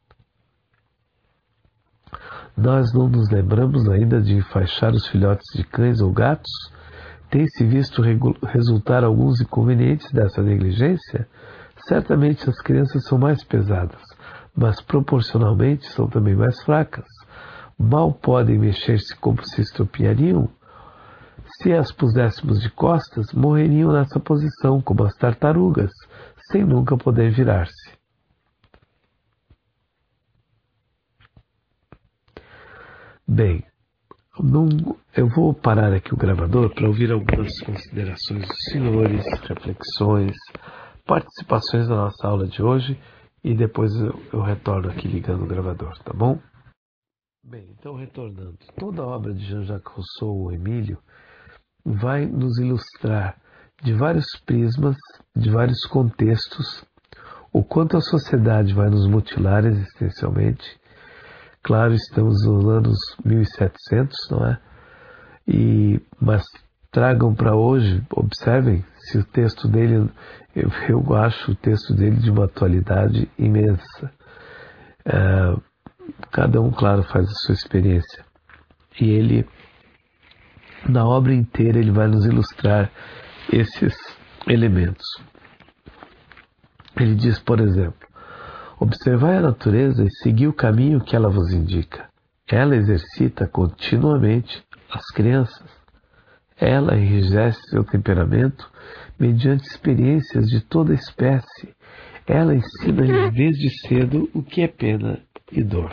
Nós não nos lembramos ainda de enfaixar os filhotes de cães ou gatos? Tem-se visto resultar alguns inconvenientes dessa negligência? Certamente as crianças são mais pesadas, mas proporcionalmente são também mais fracas. Mal podem mexer-se como se estropiariam. Se as puséssemos de costas, morreriam nessa posição, como as tartarugas, sem nunca poder virar-se. Bem, não, eu vou parar aqui o gravador para ouvir algumas considerações dos senhores, reflexões, participações da nossa aula de hoje e depois eu, eu retorno aqui ligando o gravador, tá bom? Bem, então retornando, toda a obra de Jean-Jacques Rousseau, o Emílio, vai nos ilustrar de vários prismas, de vários contextos, o quanto a sociedade vai nos mutilar existencialmente. Claro, estamos nos anos mil e setecentos, não é? E, mas tragam para hoje, observem, se o texto dele, eu, eu acho o texto dele de uma atualidade imensa. Uh, cada um, claro, faz a sua experiência. E ele, na obra inteira, ele vai nos ilustrar esses elementos. Ele diz, por exemplo, observai a natureza e segui o caminho que ela vos indica. Ela exercita continuamente as crianças. Ela enrijece seu temperamento mediante experiências de toda espécie. Ela ensina desde cedo o que é pena e dor.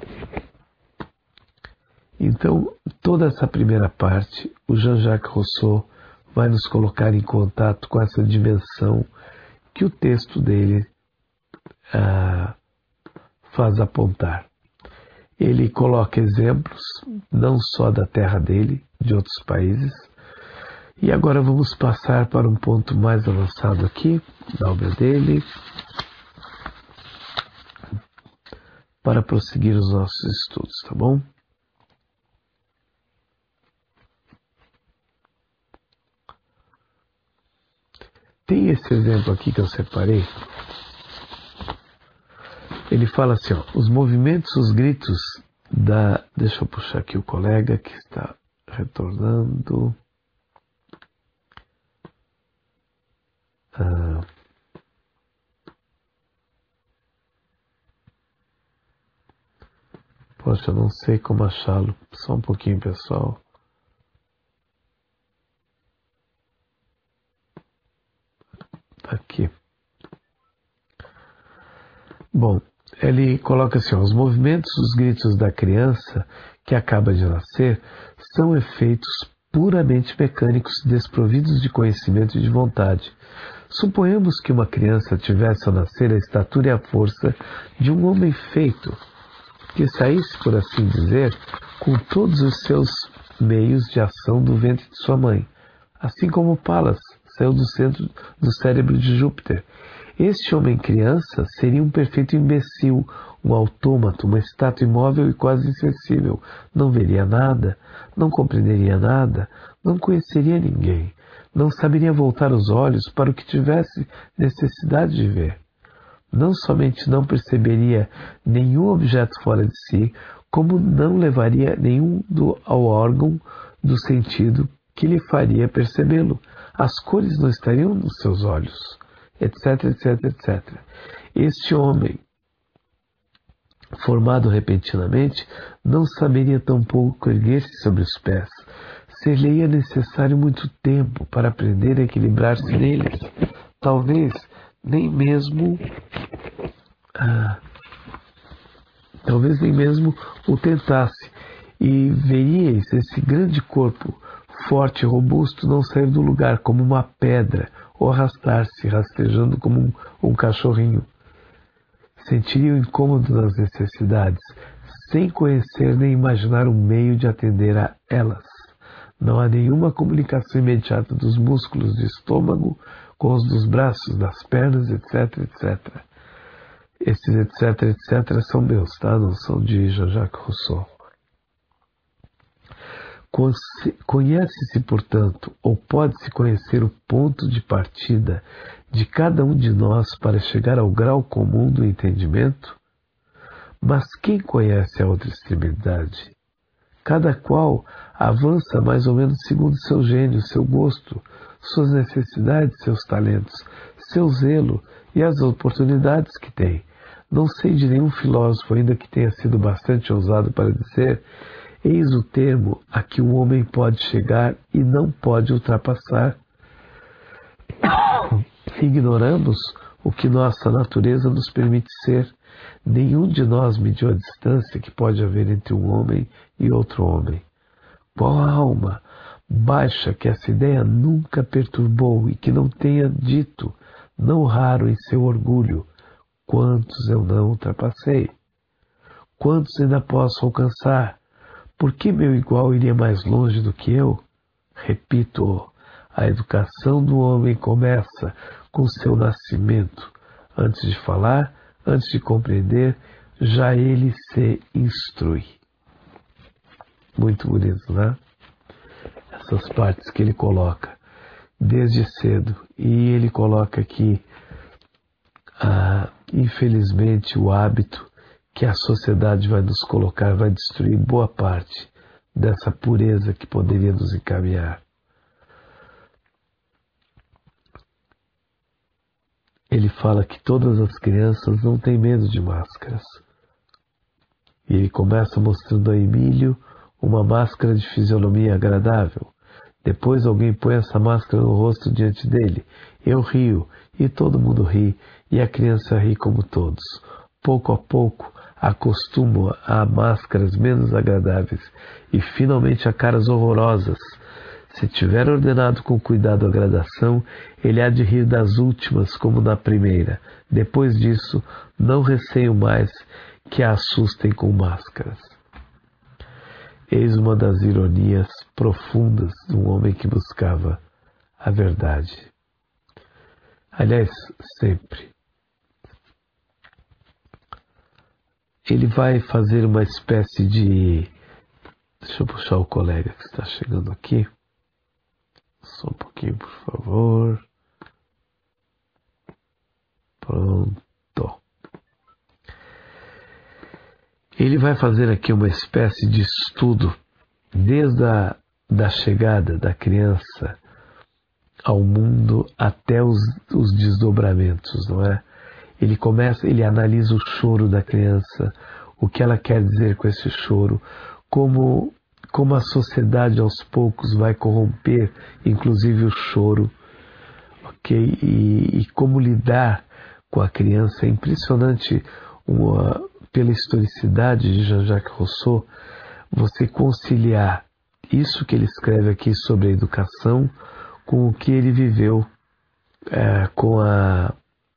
Então, toda essa primeira parte, o Jean-Jacques Rousseau vai nos colocar em contato com essa dimensão que o texto dele ah, faz apontar. Ele coloca exemplos, não só da terra dele, de outros países. E agora vamos passar para um ponto mais avançado aqui, da obra dele, para prosseguir os nossos estudos, tá bom? Tem esse exemplo aqui que eu separei. Ele fala assim, ó, os movimentos, os gritos da... Deixa eu puxar aqui o colega que está retornando. Ah. Poxa, eu não sei como achá-lo. Só um pouquinho, pessoal. Aqui. Bom, ele coloca assim, ó, os movimentos, os gritos da criança que acaba de nascer são efeitos puramente mecânicos, desprovidos de conhecimento e de vontade. Suponhamos que uma criança tivesse ao nascer a estatura e a força de um homem feito, que saísse, por assim dizer, com todos os seus meios de ação do ventre de sua mãe, assim como Palas saiu do centro do cérebro de Júpiter. Este homem criança seria um perfeito imbecil, um autômato, uma estátua imóvel e quase insensível. Não veria nada, não compreenderia nada, não conheceria ninguém, não saberia voltar os olhos para o que tivesse necessidade de ver. Não somente não perceberia nenhum objeto fora de si, como não levaria nenhum do, ao órgão do sentido que lhe faria percebê-lo. As cores não estariam nos seus olhos, etc, etc, etcétera. Este homem, formado repentinamente, não saberia tampouco erguer-se sobre os pés. Ser-lhe-ia necessário muito tempo para aprender a equilibrar-se neles. Talvez nem mesmo ah, talvez nem mesmo o tentasse, e veríeis esse grande corpo forte e robusto não sair do lugar como uma pedra ou arrastar-se rastejando como um, um cachorrinho. Sentiria o incômodo das necessidades sem conhecer nem imaginar um meio de atender a elas. Não há nenhuma comunicação imediata dos músculos do estômago com os dos braços, das pernas, etc, etcétera. Esses etc, etcétera são meus, tá? Não são de Jean-Jacques Rousseau. Conhece-se, portanto, ou pode-se conhecer o ponto de partida de cada um de nós para chegar ao grau comum do entendimento? Mas quem conhece a outra extremidade? Cada qual avança mais ou menos segundo seu gênio, seu gosto, suas necessidades, seus talentos, seu zelo e as oportunidades que tem. Não sei de nenhum filósofo ainda que tenha sido bastante ousado para dizer: eis o termo a que o homem pode chegar e não pode ultrapassar. Ignoramos o que nossa natureza nos permite ser. Nenhum de nós mediu a distância que pode haver entre um homem e outro homem. Qual a alma baixa que essa ideia nunca perturbou e que não tenha dito, não raro em seu orgulho: quantos eu não ultrapassei? Quantos ainda posso alcançar? Por que meu igual iria mais longe do que eu? Repito, a educação do homem começa com seu nascimento. Antes de falar, antes de compreender, já ele se instrui. Muito bonito, né? Essas partes que ele coloca desde cedo. E ele coloca aqui, ah, infelizmente, o hábito que a sociedade vai nos colocar, vai destruir boa parte dessa pureza que poderia nos encaminhar. Ele fala que todas as crianças não têm medo de máscaras. E ele começa mostrando a Emílio uma máscara de fisionomia agradável. Depois alguém põe essa máscara no rosto diante dele. Eu rio, e todo mundo ri, e a criança ri como todos. Pouco a pouco, acostumo a máscaras menos agradáveis, e finalmente a caras horrorosas. Se tiver ordenado com cuidado a gradação, ele há de rir das últimas como na primeira. Depois disso, não receio mais que a assustem com máscaras. Eis uma das ironias profundas de um homem que buscava a verdade. Aliás, sempre. Ele vai fazer uma espécie de... Deixa eu puxar o colega que está chegando aqui. Só um pouquinho, por favor. Pronto. Ele vai fazer aqui uma espécie de estudo desde a da chegada da criança ao mundo até os, os desdobramentos, não é? Ele começa, ele analisa o choro da criança, o que ela quer dizer com esse choro, como como a sociedade aos poucos vai corromper, inclusive o choro, ok? E, e como lidar com a criança. É impressionante, uma, pela historicidade de Jean-Jacques Rousseau, você conciliar isso que ele escreve aqui sobre a educação com o que ele viveu, é, com, a,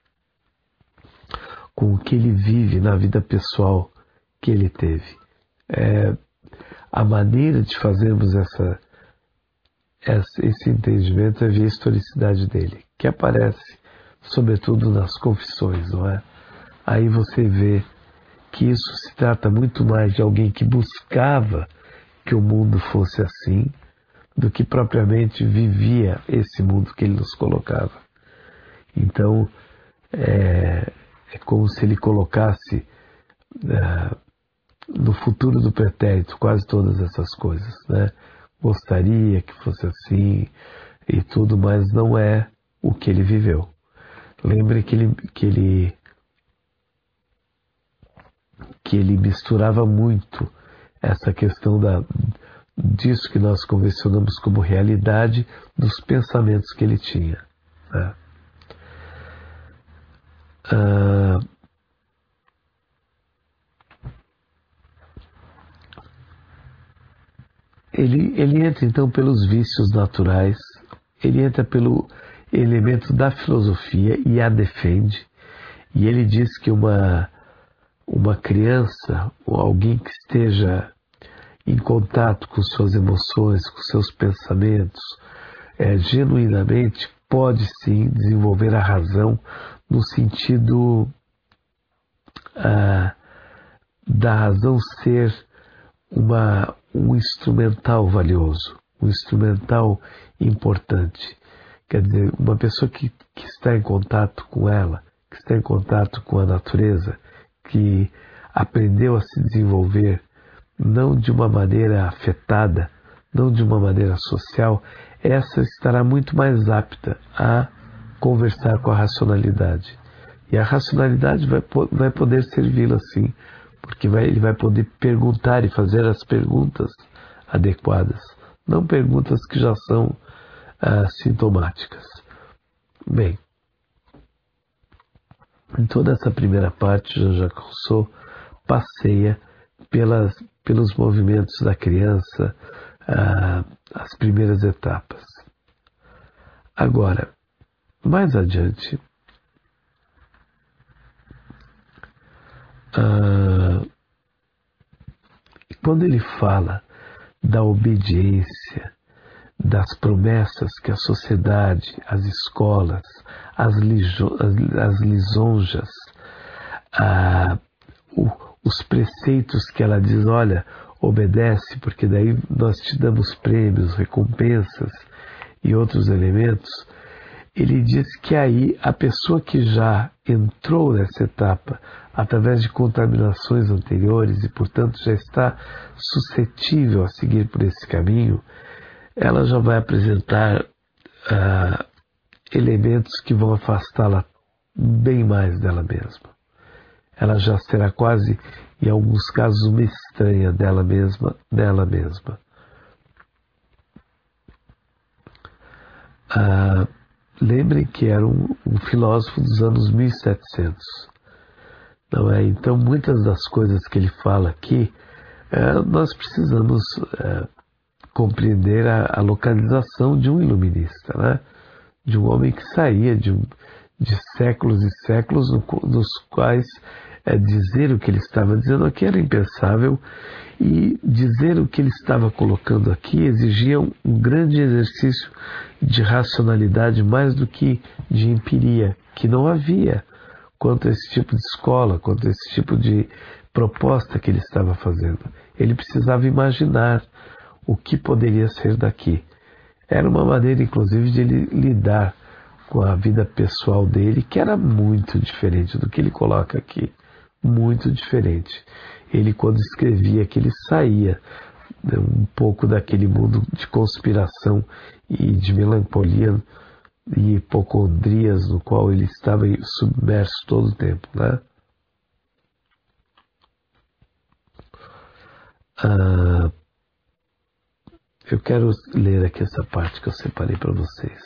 com o que ele vive na vida pessoal que ele teve. É, A maneira de fazermos essa, esse entendimento é via a historicidade dele, que aparece sobretudo nas confissões, não é? Aí você vê que isso se trata muito mais de alguém que buscava que o mundo fosse assim, do que propriamente vivia esse mundo que ele nos colocava. Então, é, é como se ele colocasse... É, no futuro do pretérito quase todas essas coisas, né? Gostaria que fosse assim e tudo, mas não é o que ele viveu. Lembre que ele, que ele, que ele misturava muito essa questão da, disso que nós convencionamos como realidade, dos pensamentos que ele tinha, né? Ah, Ele, ele entra então pelos vícios naturais, ele entra pelo elemento da filosofia e a defende, e ele diz que uma, uma criança, ou alguém que esteja em contato com suas emoções, com seus pensamentos, é, genuinamente pode sim desenvolver a razão no sentido ah, da razão ser uma um instrumental valioso, um instrumental importante. Quer dizer, uma pessoa que, que está em contato com ela, que está em contato com a natureza, que aprendeu a se desenvolver não de uma maneira afetada, não de uma maneira social, essa estará muito mais apta a conversar com a racionalidade. E a racionalidade vai, vai poder servi-la assim, porque vai, ele vai poder perguntar e fazer as perguntas adequadas, não perguntas que já são ah, sintomáticas. Bem, em toda essa primeira parte, Jean-Jacques Rousseau passeia pelas, pelos movimentos da criança, ah, as primeiras etapas. Agora, mais adiante, Uh, quando ele fala da obediência, das promessas que a sociedade, as escolas, as, lijo, as, as lisonjas, uh, o, os preceitos que ela diz, olha, obedece, porque daí nós te damos prêmios, recompensas e outros elementos, ele diz que aí a pessoa que já entrou nessa etapa através de contaminações anteriores e, portanto, já está suscetível a seguir por esse caminho, ela já vai apresentar uh, elementos que vão afastá-la bem mais dela mesma. Ela já será quase, em alguns casos, uma estranha dela mesma, dela mesma. Uh, lembrem que era um, um filósofo dos anos mil e setecentos. Não é? Então, muitas das coisas que ele fala aqui, uh, nós precisamos uh, compreender a, a localização de um iluminista, né? De um homem que saía de, um, de séculos e séculos no, nos quais é, dizer o que ele estava dizendo aqui era impensável, e dizer o que ele estava colocando aqui exigia um, um grande exercício de racionalidade mais do que de empiria, que não havia quanto a esse tipo de escola, quanto a esse tipo de proposta que ele estava fazendo. Ele precisava imaginar o que poderia ser daqui. Era uma maneira, inclusive, de ele lidar com a vida pessoal dele, que era muito diferente do que ele coloca aqui. Muito diferente. Ele, quando escrevia, que ele saía, né, um pouco daquele mundo de conspiração e de melancolia e hipocondrias no qual ele estava submerso todo o tempo, né? Ah, eu quero ler aqui essa parte que eu separei para vocês.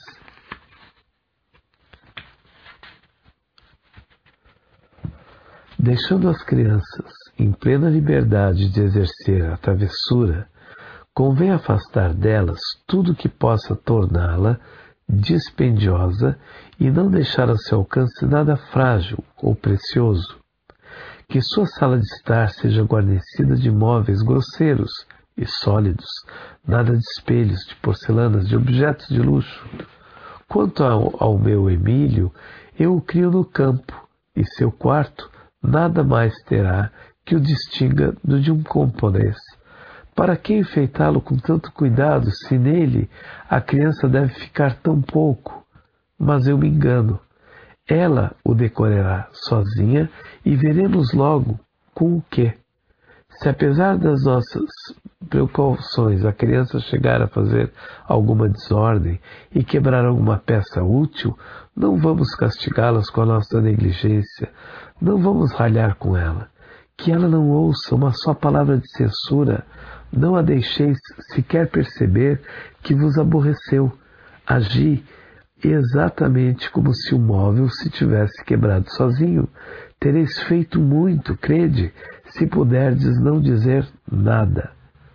Deixando as crianças em plena liberdade de exercer a travessura, convém afastar delas tudo que possa torná-la dispendiosa e não deixar a seu alcance nada frágil ou precioso. Que sua sala de estar seja guarnecida de móveis grosseiros e sólidos, nada de espelhos, de porcelanas, de objetos de luxo. Quanto ao, ao meu Emílio, eu o crio no campo, e seu quarto nada mais terá que o distinga do de um camponês. Para que enfeitá-lo com tanto cuidado, se nele a criança deve ficar tão pouco? Mas eu me engano. Ela o decorará sozinha e veremos logo com o quê. Se apesar das nossas precauções a criança chegar a fazer alguma desordem e quebrar alguma peça útil, não vamos castigá-las com a nossa negligência, não vamos ralhar com ela. Que ela não ouça uma só palavra de censura, não a deixeis sequer perceber que vos aborreceu. Agi exatamente como se o móvel se tivesse quebrado sozinho. Tereis feito muito, crede, se puderdes não dizer nada.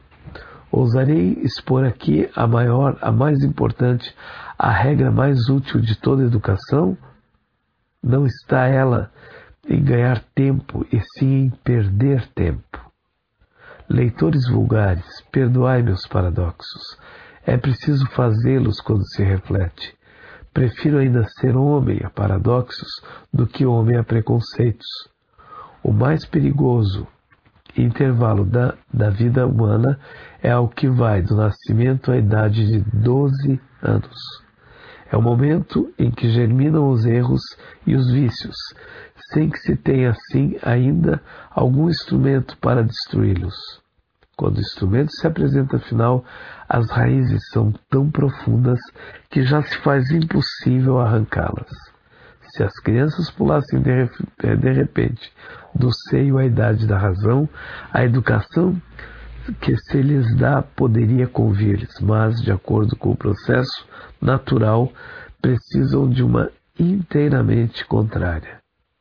Ousarei expor aqui a maior, a mais importante, a regra mais útil de toda educação? Não está ela em ganhar tempo, e sim em perder tempo. Leitores vulgares, perdoai meus paradoxos. É preciso fazê-los quando se reflete. Prefiro ainda ser homem a paradoxos do que homem a preconceitos. O mais perigoso intervalo da, da vida humana é o que vai do nascimento à idade de doze anos. É o momento em que germinam os erros e os vícios, sem que se tenha assim ainda algum instrumento para destruí-los. Quando o instrumento se apresenta afinal, as raízes são tão profundas que já se faz impossível arrancá-las. Se as crianças pulassem de, de repente do seio à idade da razão, a educação que se lhes dá poderia convir-lhes, mas, de acordo com o processo natural, precisam de uma inteiramente contrária.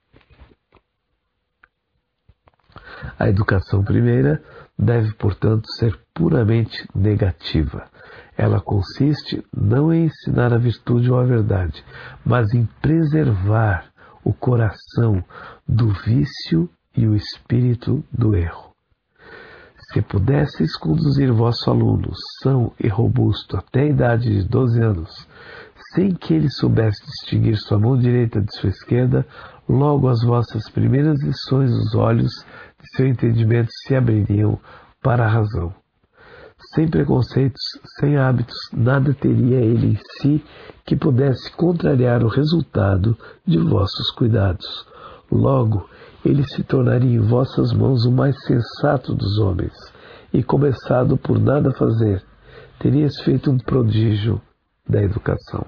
A educação primeira deve, portanto, ser puramente negativa. Ela consiste não em ensinar a virtude ou a verdade, mas em preservar o coração do vício e o espírito do erro. Se pudesseis conduzir vosso aluno são e robusto até a idade de doze anos, sem que ele soubesse distinguir sua mão direita de sua esquerda, logo as vossas primeiras lições, os olhos de seu entendimento se abririam para a razão. Sem preconceitos, sem hábitos, nada teria ele em si que pudesse contrariar o resultado de vossos cuidados. Logo, ele se tornaria em vossas mãos o mais sensato dos homens, e começado por nada fazer, terias feito um prodígio da educação.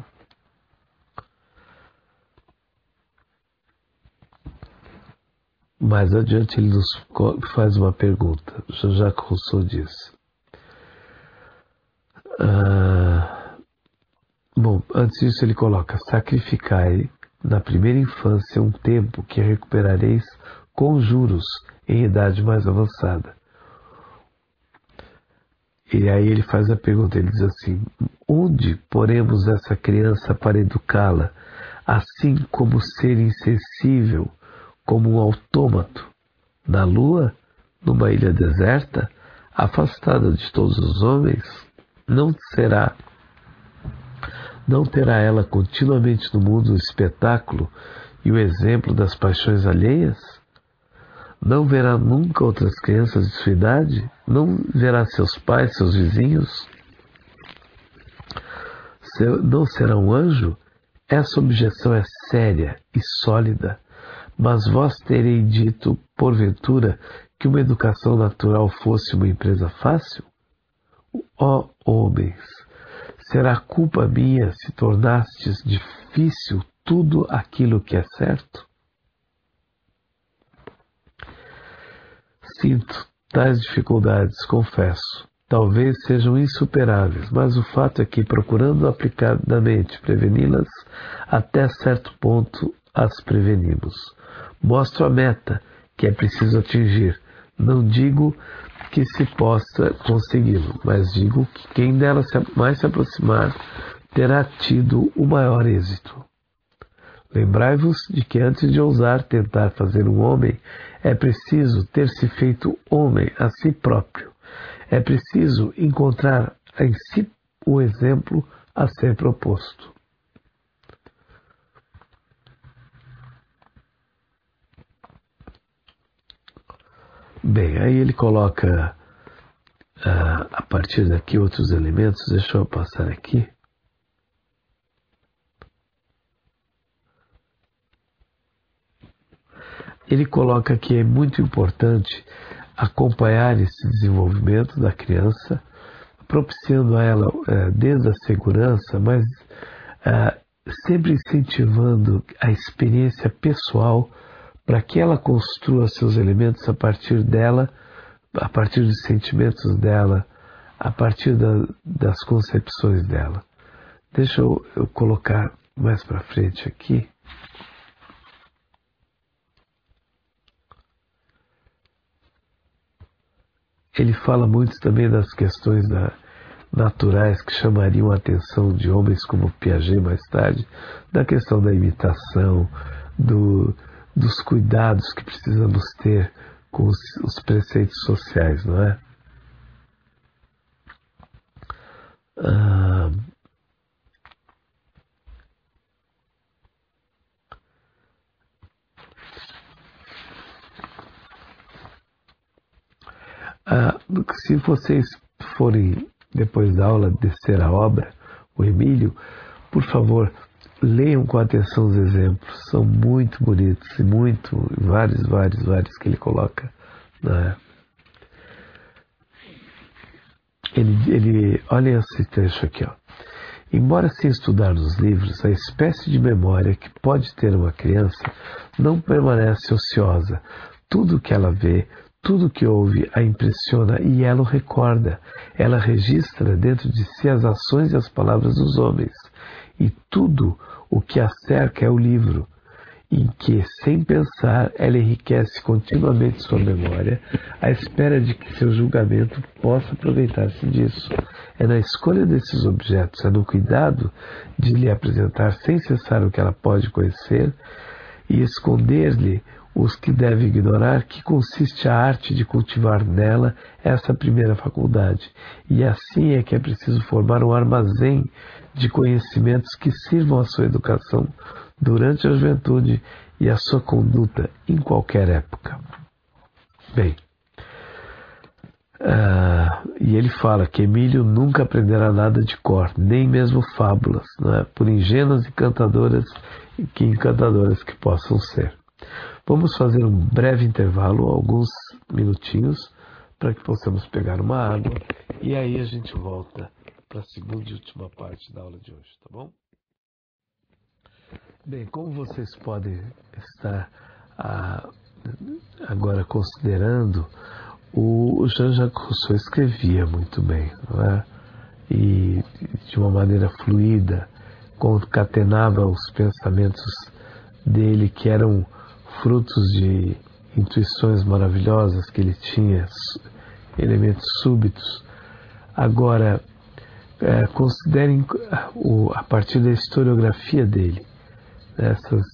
Mais adiante ele nos faz uma pergunta. Jean-Jacques Rousseau diz: ah, bom, antes disso ele coloca: sacrificai na primeira infância um tempo que recuperareis com juros em idade mais avançada. E aí ele faz a pergunta, ele diz assim: onde poremos essa criança para educá-la, assim como ser insensível, como um autômato? Na lua, numa ilha deserta, afastada de todos os homens? Não será, não terá ela continuamente no mundo o espetáculo e o exemplo das paixões alheias? Não verá nunca outras crianças de sua idade? Não verá seus pais, seus vizinhos? Não será um anjo? Essa objeção é séria e sólida. Mas vós tereis dito, porventura, que uma educação natural fosse uma empresa fácil? Ó homens, será culpa minha se tornastes difícil tudo aquilo que é certo? Sinto tais dificuldades, confesso. Talvez sejam insuperáveis, mas o fato é que, procurando aplicadamente preveni-las, até certo ponto as prevenimos. Mostro a meta que é preciso atingir. Não digo que se possa consegui-lo, mas digo que quem dela mais se aproximar terá tido o maior êxito. Lembrai-vos de que antes de ousar tentar fazer um homem, é preciso ter se feito homem a si próprio. É preciso encontrar em si o exemplo a ser proposto. Bem, aí ele coloca uh, a partir daqui outros elementos. Deixa eu passar aqui. Ele coloca que é muito importante acompanhar esse desenvolvimento da criança, propiciando a ela uh, desde a segurança, mas uh, sempre incentivando a experiência pessoal para que ela construa seus elementos a partir dela, a partir dos sentimentos dela, a partir da, das concepções dela. Deixa eu, eu colocar mais para frente aqui. Ele fala muito também das questões da, naturais que chamariam a atenção de homens como Piaget mais tarde, da questão da imitação, do, dos cuidados que precisamos ter com os, os preceitos sociais, não é? Ah, ah, se vocês forem, depois da aula, descer a obra, o Emílio, por favor, leiam com atenção os exemplos. São muito bonitos e muito, vários, vários, vários que ele coloca, né? Ele, ele, olha esse trecho aqui, ó. Embora sem estudar nos livros, a espécie de memória que pode ter uma criança não permanece ociosa. Tudo que ela vê, tudo que ouve a impressiona e ela o recorda. Ela registra dentro de si as ações e as palavras dos homens. E tudo o que a cerca é o livro, em que, sem pensar, ela enriquece continuamente sua memória, à espera de que seu julgamento possa aproveitar-se disso. É na escolha desses objetos, é no cuidado de lhe apresentar sem cessar o que ela pode conhecer e esconder-lhe os que deve ignorar, que consiste a arte de cultivar nela essa primeira faculdade. E assim é que é preciso formar um armazém de conhecimentos que sirvam à sua educação durante a juventude e a sua conduta em qualquer época. Bem, uh, e ele fala que Emílio nunca aprenderá nada de cor, nem mesmo fábulas, não é? Por ingênuas e encantadoras que encantadoras que possam ser. Vamos fazer um breve intervalo, alguns minutinhos, para que possamos pegar uma água e aí a gente volta para a segunda e última parte da aula de hoje, tá bom? Bem, como vocês podem estar ah, agora considerando, o Jean-Jacques Rousseau escrevia muito bem, não é? E de uma maneira fluida, concatenava os pensamentos dele, que eram frutos de intuições maravilhosas que ele tinha, elementos súbitos. Agora, é, considerem o, a partir da historiografia dele, essas,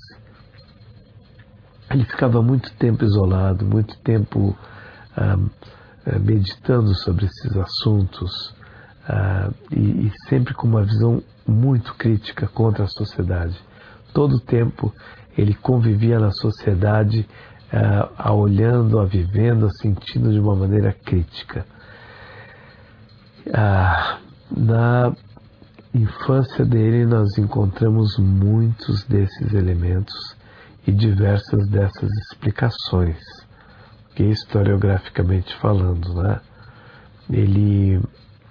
ele ficava muito tempo isolado, muito tempo ah, meditando sobre esses assuntos, ah, e, e sempre com uma visão muito crítica contra a sociedade. Todo o tempo ele convivia na sociedade, ah, a olhando, a vivendo, a sentindo de uma maneira crítica. Ah, na infância dele nós encontramos muitos desses elementos e diversas dessas explicações, que historiograficamente falando, né? Ele,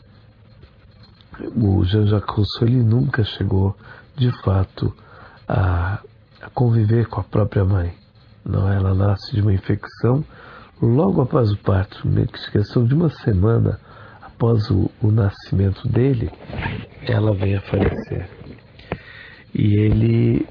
o Jean-Jacques Rousseau, ele nunca chegou de fato a, a conviver com a própria mãe. Não, ela nasce de uma infecção logo após o parto, uma questão de uma semana após o, o nascimento dele, ela vem a falecer. E ele,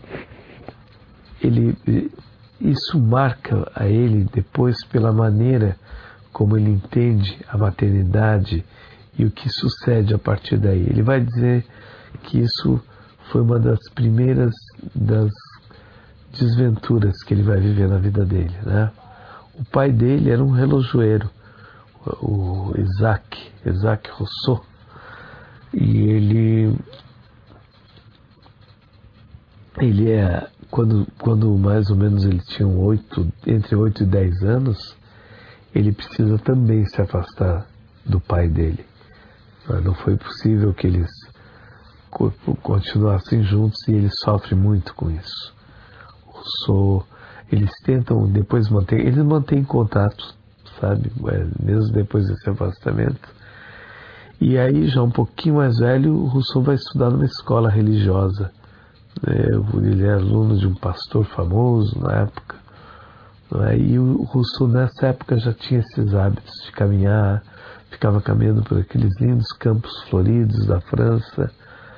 ele, isso marca a ele depois pela maneira como ele entende a maternidade e o que sucede a partir daí. Ele vai dizer que isso foi uma das primeiras das desventuras que ele vai viver na vida dele, né? O pai dele era um relojoeiro, o Isaac, Isaac Rousseau, e ele, ele é, quando, quando mais ou menos ele tinha oito, entre oito e dez anos, ele precisa também se afastar do pai dele. Não foi possível que eles continuassem juntos e ele sofre muito com isso. Rousseau, eles tentam depois manter, eles mantêm contato, sabe, mesmo depois desse afastamento. E aí, já um pouquinho mais velho, o Rousseau vai estudar numa escola religiosa. Ele é aluno de um pastor famoso na época. E o Rousseau nessa época já tinha esses hábitos de caminhar, ficava caminhando por aqueles lindos campos floridos da França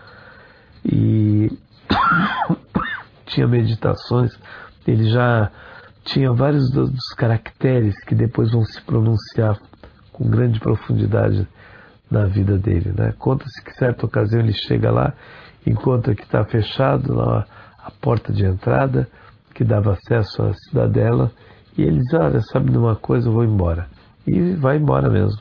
e tinha meditações. Ele já tinha vários dos caracteres que depois vão se pronunciar com grande profundidade na vida dele, né? Conta-se que certa ocasião ele chega lá, encontra que está fechado lá a porta de entrada que dava acesso à cidadela, e ele diz: olha, sabe de uma coisa, eu vou embora. E vai embora mesmo.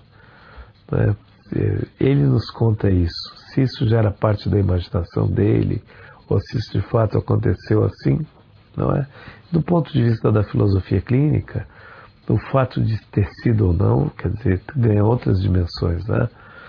Ele nos conta isso. Se isso já era parte da imaginação dele, ou se isso de fato aconteceu assim, não é? Do ponto de vista da filosofia clínica, o fato de ter sido ou não, quer dizer, ganha outras dimensões, né?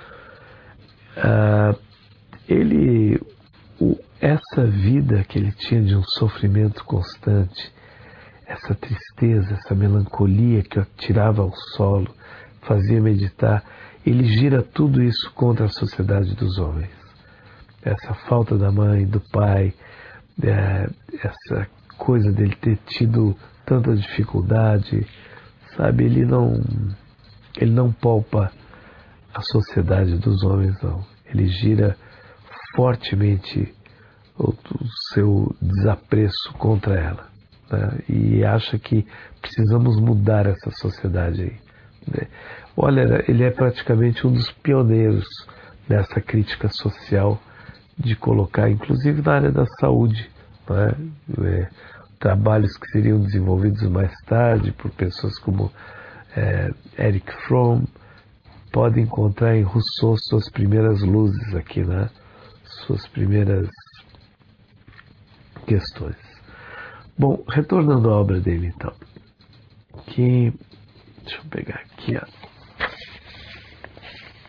Ah, ele, o, essa vida que ele tinha de um sofrimento constante, essa tristeza, essa melancolia que o tirava ao solo, fazia meditar, ele gira tudo isso contra a sociedade dos homens. Essa falta da mãe, do pai, é, essa coisa dele ter tido tanta dificuldade, sabe, ele não, ele não poupa a sociedade dos homens, não. Ele gira fortemente o, o seu desapreço contra ela, né? E acha que precisamos mudar essa sociedade aí, né? Olha, ele é praticamente um dos pioneiros nessa crítica social, de colocar, inclusive na área da saúde, né? É, trabalhos que seriam desenvolvidos mais tarde por pessoas como é, Erich Fromm, podem encontrar em Rousseau suas primeiras luzes aqui, né? Suas primeiras questões. Bom, retornando à obra dele, então, que, deixa eu pegar aqui, ó.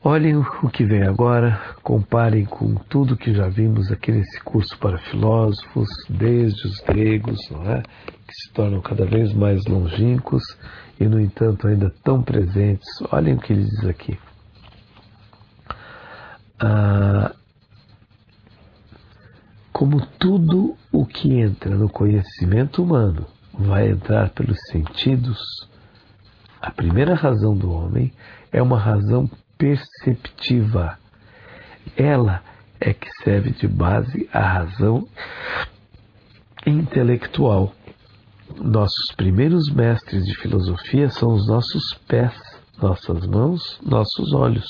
Olhem o que vem agora, comparem com tudo que já vimos aqui nesse curso para filósofos, desde os gregos, não é? Que se tornam cada vez mais longínquos e, no entanto, ainda tão presentes. Olhem o que ele diz aqui. Ah, como tudo o que entra no conhecimento humano vai entrar pelos sentidos, a primeira razão do homem é uma razão perceptiva. Ela é que serve de base à razão intelectual. Nossos primeiros mestres de filosofia são os nossos pés, nossas mãos, nossos olhos.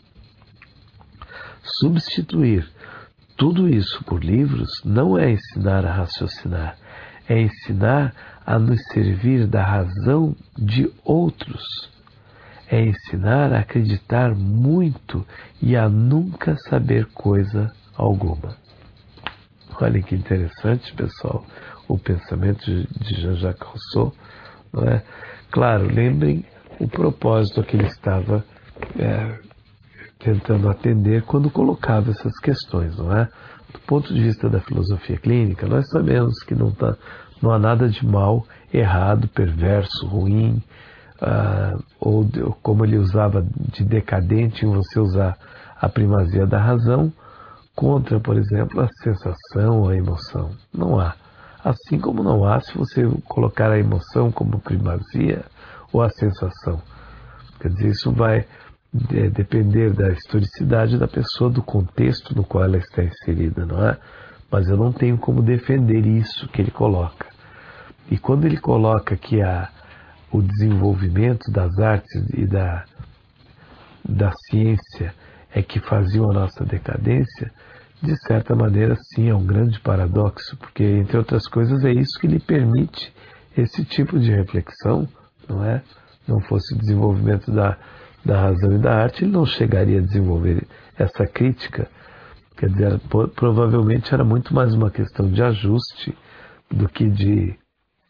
Substituir tudo isso por livros não é ensinar a raciocinar, é ensinar a nos servir da razão de outros. É ensinar a acreditar muito e a nunca saber coisa alguma. Olha que interessante, pessoal, o pensamento de Jean-Jacques Rousseau, não é? Claro, lembrem o propósito a que ele estava é, tentando atender quando colocava essas questões, não é? Do ponto de vista da filosofia clínica, nós sabemos que não, tá, não há nada de mal, errado, perverso, ruim, Uh, ou de, como ele usava de decadente em você usar a primazia da razão contra, por exemplo, a sensação ou a emoção. Não há. Assim como não há se você colocar a emoção como primazia ou a sensação. Quer dizer, isso vai de, depender da historicidade da pessoa, do contexto no qual ela está inserida, não é? Mas eu não tenho como defender isso que ele coloca. E quando ele coloca que a o desenvolvimento das artes e da, da ciência é que faziam a nossa decadência, de certa maneira, sim, é um grande paradoxo, porque, entre outras coisas, é isso que lhe permite esse tipo de reflexão, não é? Não fosse o desenvolvimento da, da razão e da arte, ele não chegaria a desenvolver essa crítica. Quer dizer, provavelmente era muito mais uma questão de ajuste do que de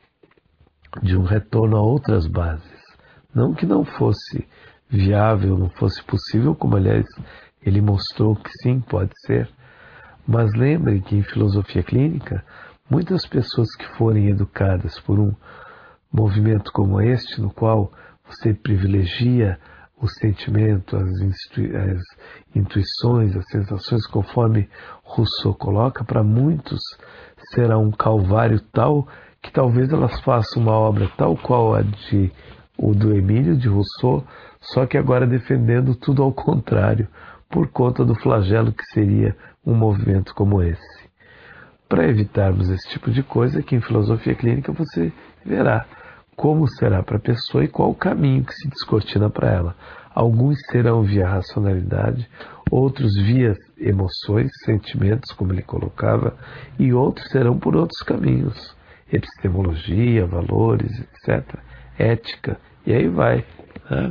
de um retorno a outras bases. Não que não fosse viável, não fosse possível, como aliás ele mostrou que sim, pode ser. Mas lembrem que em filosofia clínica, muitas pessoas que forem educadas por um movimento como este, no qual você privilegia o sentimento, as, instru- as intuições, as sensações, conforme Rousseau coloca, para muitos será um calvário tal que talvez elas façam uma obra tal qual a de o do Emílio de Rousseau, só que agora defendendo tudo ao contrário, por conta do flagelo que seria um movimento como esse. Para evitarmos esse tipo de coisa, aqui em filosofia clínica você verá como será para a pessoa e qual o caminho que se descortina para ela. Alguns serão via racionalidade, outros via emoções, sentimentos, como ele colocava, e outros serão por outros caminhos. Epistemologia, valores, etcétera, ética, e aí vai. Né?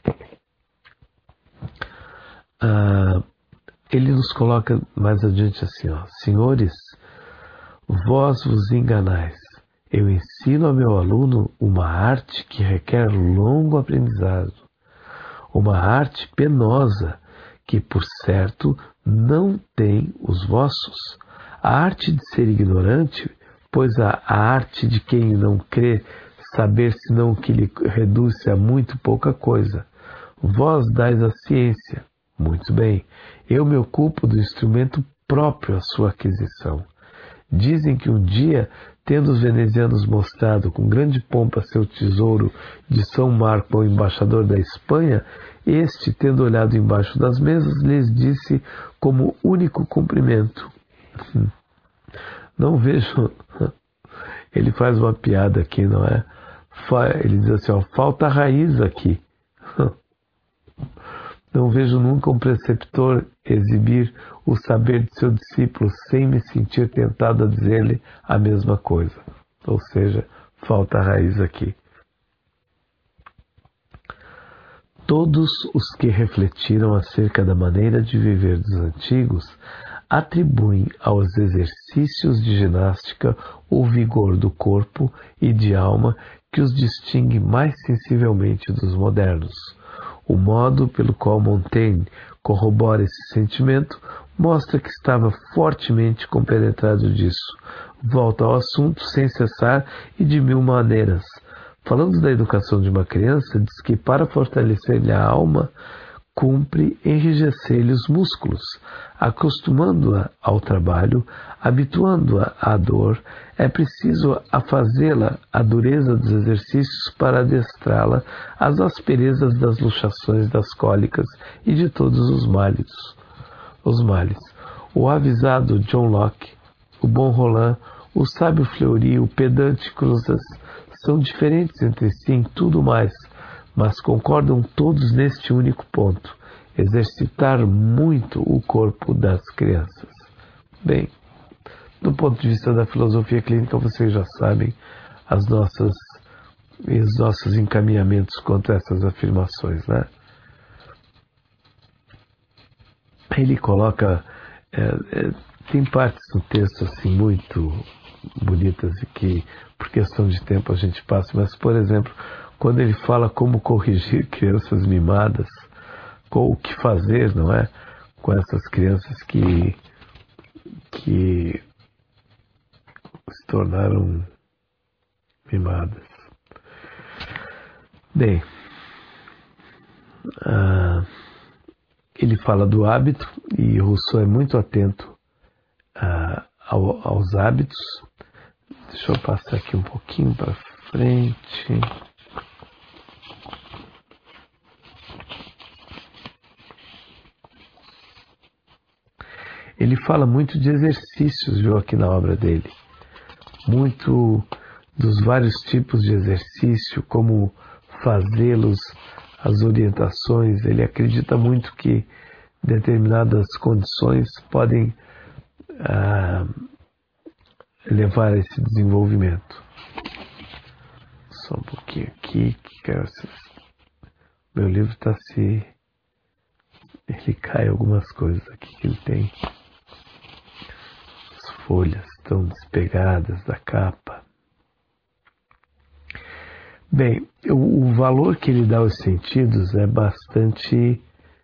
Ah, ele nos coloca mais adiante assim, ó, senhores, vós vos enganais. Eu ensino ao meu aluno uma arte que requer longo aprendizado, uma arte penosa que, por certo, não tem os vossos. A arte de ser ignorante, pois a, a arte de quem não crê saber senão que lhe reduz-se a muito pouca coisa. Vós dais a ciência. Muito bem, eu me ocupo do instrumento próprio à sua aquisição. Dizem que um dia, tendo os venezianos mostrado com grande pompa seu tesouro de São Marco ao embaixador da Espanha, este, tendo olhado embaixo das mesas, lhes disse como único cumprimento: não vejo... Ele faz uma piada aqui, não é? Ele diz assim, ó, falta raiz aqui. Não vejo nunca um preceptor exibir o saber de seu discípulo sem me sentir tentado a dizer-lhe a mesma coisa. Ou seja, falta raiz aqui. Todos os que refletiram acerca da maneira de viver dos antigos atribuem aos exercícios de ginástica o vigor do corpo e de alma que os distingue mais sensivelmente dos modernos. O modo pelo qual Montaigne corrobora esse sentimento mostra que estava fortemente compenetrado disso. Volta ao assunto sem cessar e de mil maneiras. Falando da educação de uma criança, diz que para fortalecer-lhe a alma, cumpre enrijecer-lhe os músculos, acostumando-a ao trabalho, habituando-a à dor. É preciso a fazê-la a dureza dos exercícios para adestrá-la às asperezas das luxações, das cólicas e de todos os males. Os males. O avisado John Locke, o bom Roland, o sábio Fleury, o pedante Crousaz são diferentes entre si em tudo mais, mas concordam todos neste único ponto: exercitar muito o corpo das crianças. Bem, do ponto de vista da filosofia clínica, vocês já sabem as nossas, os nossos encaminhamentos quanto a essas afirmações, né? Ele coloca, é, é, tem partes do texto assim muito bonitas e que, por questão de tempo, a gente passa, mas, por exemplo, quando ele fala como corrigir crianças mimadas, com o que fazer, não é? Com essas crianças que, que se tornaram mimadas. Bem, ah, ele fala do hábito, e Rousseau é muito atento ah, ao, aos hábitos. Deixa eu passar aqui um pouquinho para frente. Ele fala muito de exercícios, viu, aqui na obra dele. Muito dos vários tipos de exercício, como fazê-los, as orientações. Ele acredita muito que determinadas condições podem ah, levar a esse desenvolvimento. Só um pouquinho aqui, que quero... meu livro está se... ele cai algumas coisas aqui que ele tem. As folhas estão despegadas da capa. Bem, o, o valor que ele dá aos sentidos é bastante...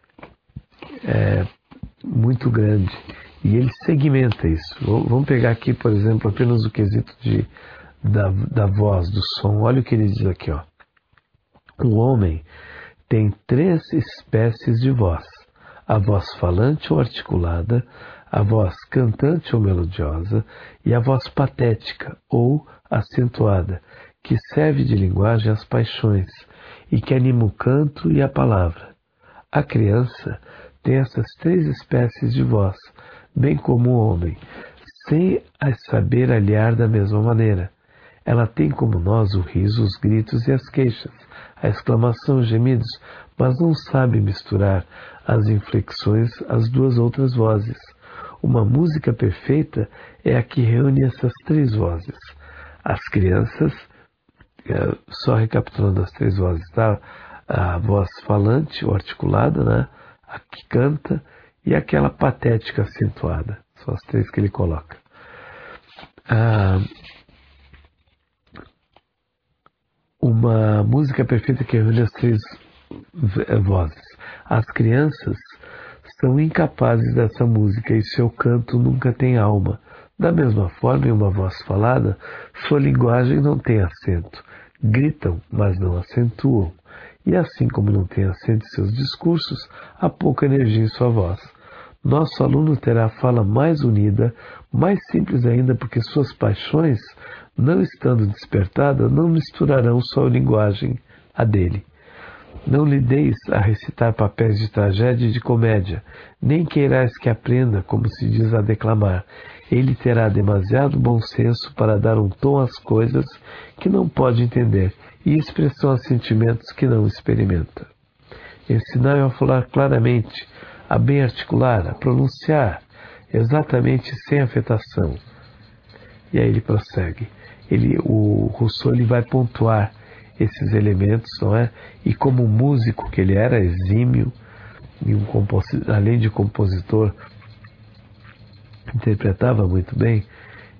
é muito grande. E ele segmenta isso. Vamos pegar aqui, por exemplo, apenas o quesito de, da, da voz, do som. Olha o que ele diz aqui, ó. O homem tem três espécies de voz: a voz falante ou articulada, a voz cantante ou melodiosa e a voz patética ou acentuada, que serve de linguagem às paixões e que anima o canto e a palavra. A criança tem essas três espécies de voz, bem como o homem, sem as saber aliar da mesma maneira. Ela tem como nós o riso, os gritos e as queixas, a exclamação, os gemidos, mas não sabe misturar as inflexões às duas outras vozes. Uma música perfeita é a que reúne essas três vozes. As crianças, só recapitulando as três vozes, tá? A voz falante ou articulada, né? A que canta e aquela patética acentuada. São as três que ele coloca. Ah, uma música perfeita que reúne as três vozes. As crianças são incapazes dessa música e seu canto nunca tem alma. Da mesma forma, em uma voz falada, sua linguagem não tem acento. Gritam, mas não acentuam. E assim como não tem acento em seus discursos, há pouca energia em sua voz. Nosso aluno terá a fala mais unida, mais simples ainda, porque suas paixões, não estando despertadas, não misturarão sua linguagem à dele. Não lhe deis a recitar papéis de tragédia e de comédia, nem queirais que aprenda, como se diz, a declamar. Ele terá demasiado bom senso para dar um tom às coisas que não pode entender e expressão a sentimentos que não experimenta. Ensinai-o a falar claramente, a bem articular, a pronunciar, exatamente sem afetação. E aí ele prossegue. Ele, o Rousseau ele vai pontuar esses elementos, não é? E como músico que ele era, exímio, e um compositor, além de compositor, interpretava muito bem,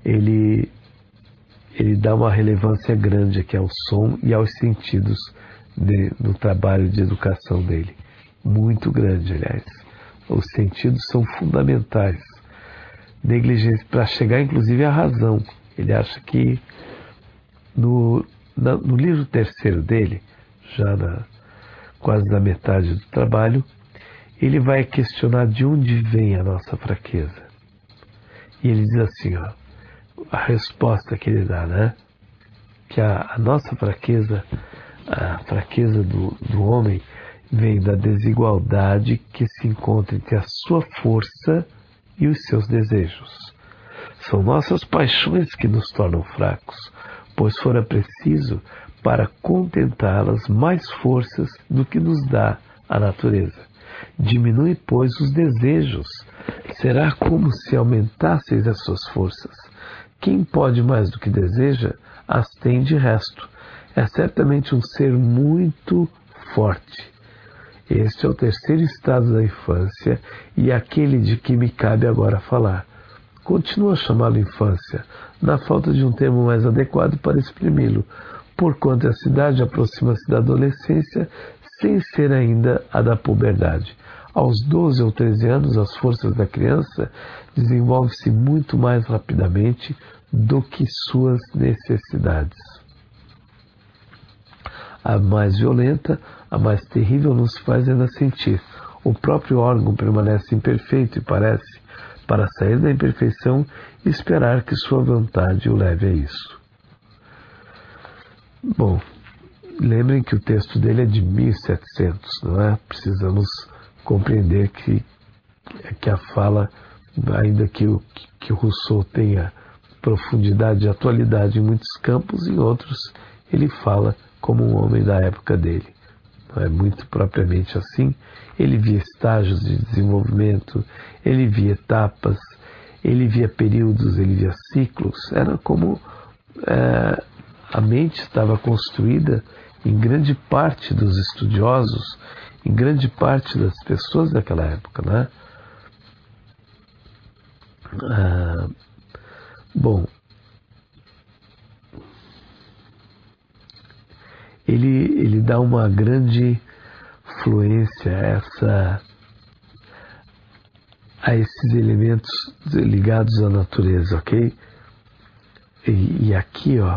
ele, ele dá uma relevância grande aqui ao som e aos sentidos de, no trabalho de educação dele. Muito grande, aliás. Os sentidos são fundamentais. Negligência para chegar, inclusive, à razão. Ele acha que no, na, no livro terceiro dele, já na, quase na metade do trabalho, ele vai questionar de onde vem a nossa fraqueza. E ele diz assim, ó, a resposta que ele dá, né? Que a, a nossa fraqueza, a fraqueza do, do homem, vem da desigualdade que se encontra entre a sua força e os seus desejos. São nossas paixões que nos tornam fracos, pois fora preciso para contentá-las mais forças do que nos dá a natureza. Diminui, pois, os desejos. Será como se aumentasseis as suas forças. Quem pode mais do que deseja, as tem de resto. É certamente um ser muito forte. Este é o terceiro estado da infância e aquele de que me cabe agora falar. Continuo a chamá-lo infância, na falta de um termo mais adequado para exprimi-lo, porquanto a cidade aproxima-se da adolescência sem ser ainda a da puberdade. Aos doze ou treze anos, as forças da criança desenvolvem-se muito mais rapidamente do que suas necessidades. A mais violenta, a mais terrível nos faz ainda sentir. O próprio órgão permanece imperfeito e parece, para sair da imperfeição, esperar que sua vontade o leve a isso. Bom, lembrem que o texto dele é de mil e setecentos, não é? Precisamos compreender que, que a fala, ainda que o, que o Rousseau tenha profundidade e atualidade em muitos campos, em outros ele fala como um homem da época dele. Não é muito propriamente assim. Ele via estágios de desenvolvimento, ele via etapas, ele via períodos, ele via ciclos. Era como é, a mente estava construída em grande parte dos estudiosos, em grande parte das pessoas daquela época, né? Ah, bom, ele, ele dá uma grande fluência a, essa, a esses elementos ligados à natureza, ok? E, e aqui, ó,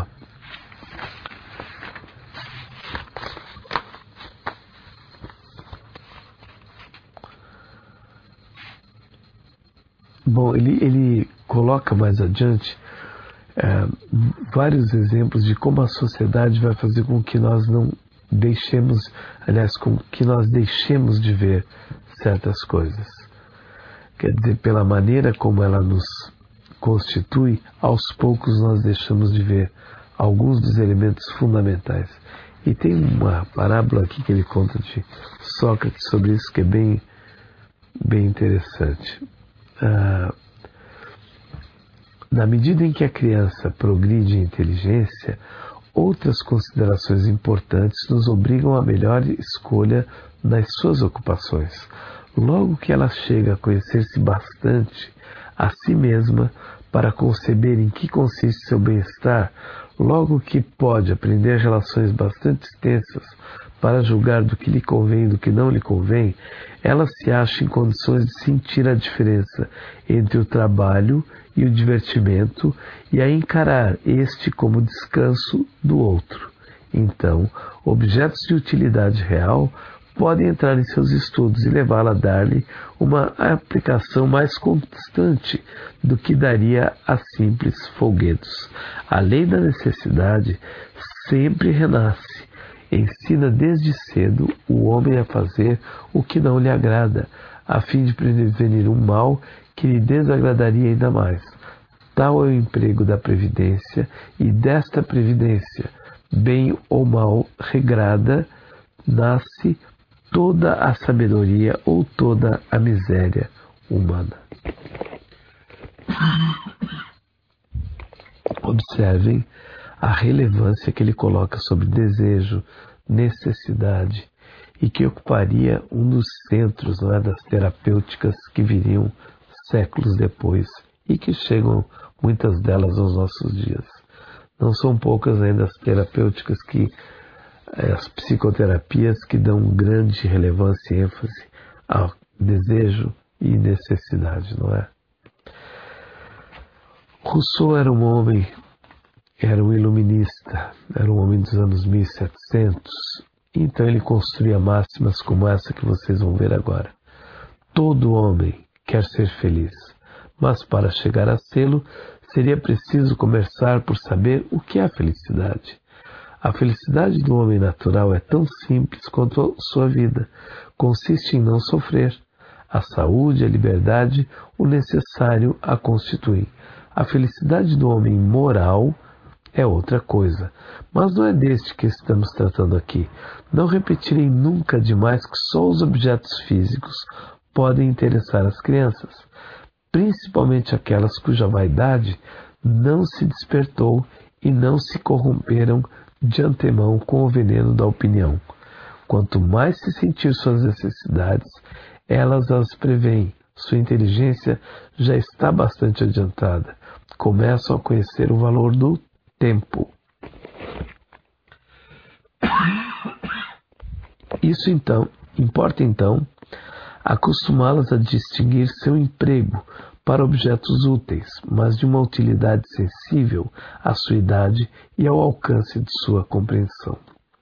bom, ele, ele coloca mais adiante é, vários exemplos de como a sociedade vai fazer com que nós não deixemos, aliás, com que nós deixemos de ver certas coisas. Quer dizer, pela maneira como ela nos constitui, aos poucos nós deixamos de ver alguns dos elementos fundamentais. E tem uma parábola aqui que ele conta de Sócrates sobre isso que é bem, bem interessante. Ah, na medida em que a criança progride em inteligência, outras considerações importantes nos obrigam a melhor escolha nas suas ocupações. Logo que ela chega a conhecer-se bastante a si mesma para conceber em que consiste seu bem-estar, logo que pode aprender relações bastante extensas para julgar do que lhe convém e do que não lhe convém, ela se acha em condições de sentir a diferença entre o trabalho e o divertimento e a encarar este como descanso do outro. Então, objetos de utilidade real podem entrar em seus estudos e levá-la a dar-lhe uma aplicação mais constante do que daria a simples folguedos. A lei da necessidade sempre renasce. Ensina desde cedo o homem a fazer o que não lhe agrada, a fim de prevenir um mal que lhe desagradaria ainda mais. Tal é o emprego da previdência, e desta previdência, bem ou mal regrada, nasce toda a sabedoria ou toda a miséria humana. Observem a relevância que ele coloca sobre desejo, necessidade, e que ocuparia um dos centros, não é, das terapêuticas que viriam séculos depois e que chegam muitas delas aos nossos dias. Não são poucas ainda as terapêuticas que as psicoterapias que dão grande relevância e ênfase ao desejo e necessidade, não é? Rousseau era um homem, era um iluminista, era um homem dos anos mil e setecentos, então ele construía máximas como essa que vocês vão ver agora. Todo homem quer ser feliz, mas para chegar a sê-lo, seria preciso começar por saber o que é a felicidade. A felicidade do homem natural é tão simples quanto sua vida. Consiste em não sofrer. A saúde, a liberdade, o necessário a constituem. A felicidade do homem moral é outra coisa. Mas não é deste que estamos tratando aqui. Não repetirei nunca demais que só os objetos físicos podem interessar as crianças, principalmente aquelas cuja vaidade não se despertou e não se corromperam de antemão com o veneno da opinião. Quanto mais se sentir suas necessidades, elas as preveem. Sua inteligência já está bastante adiantada. Começam a conhecer o valor do tempo. Isso então, importa então, acostumá-las a distinguir seu emprego para objetos úteis, mas de uma utilidade sensível à sua idade e ao alcance de sua compreensão.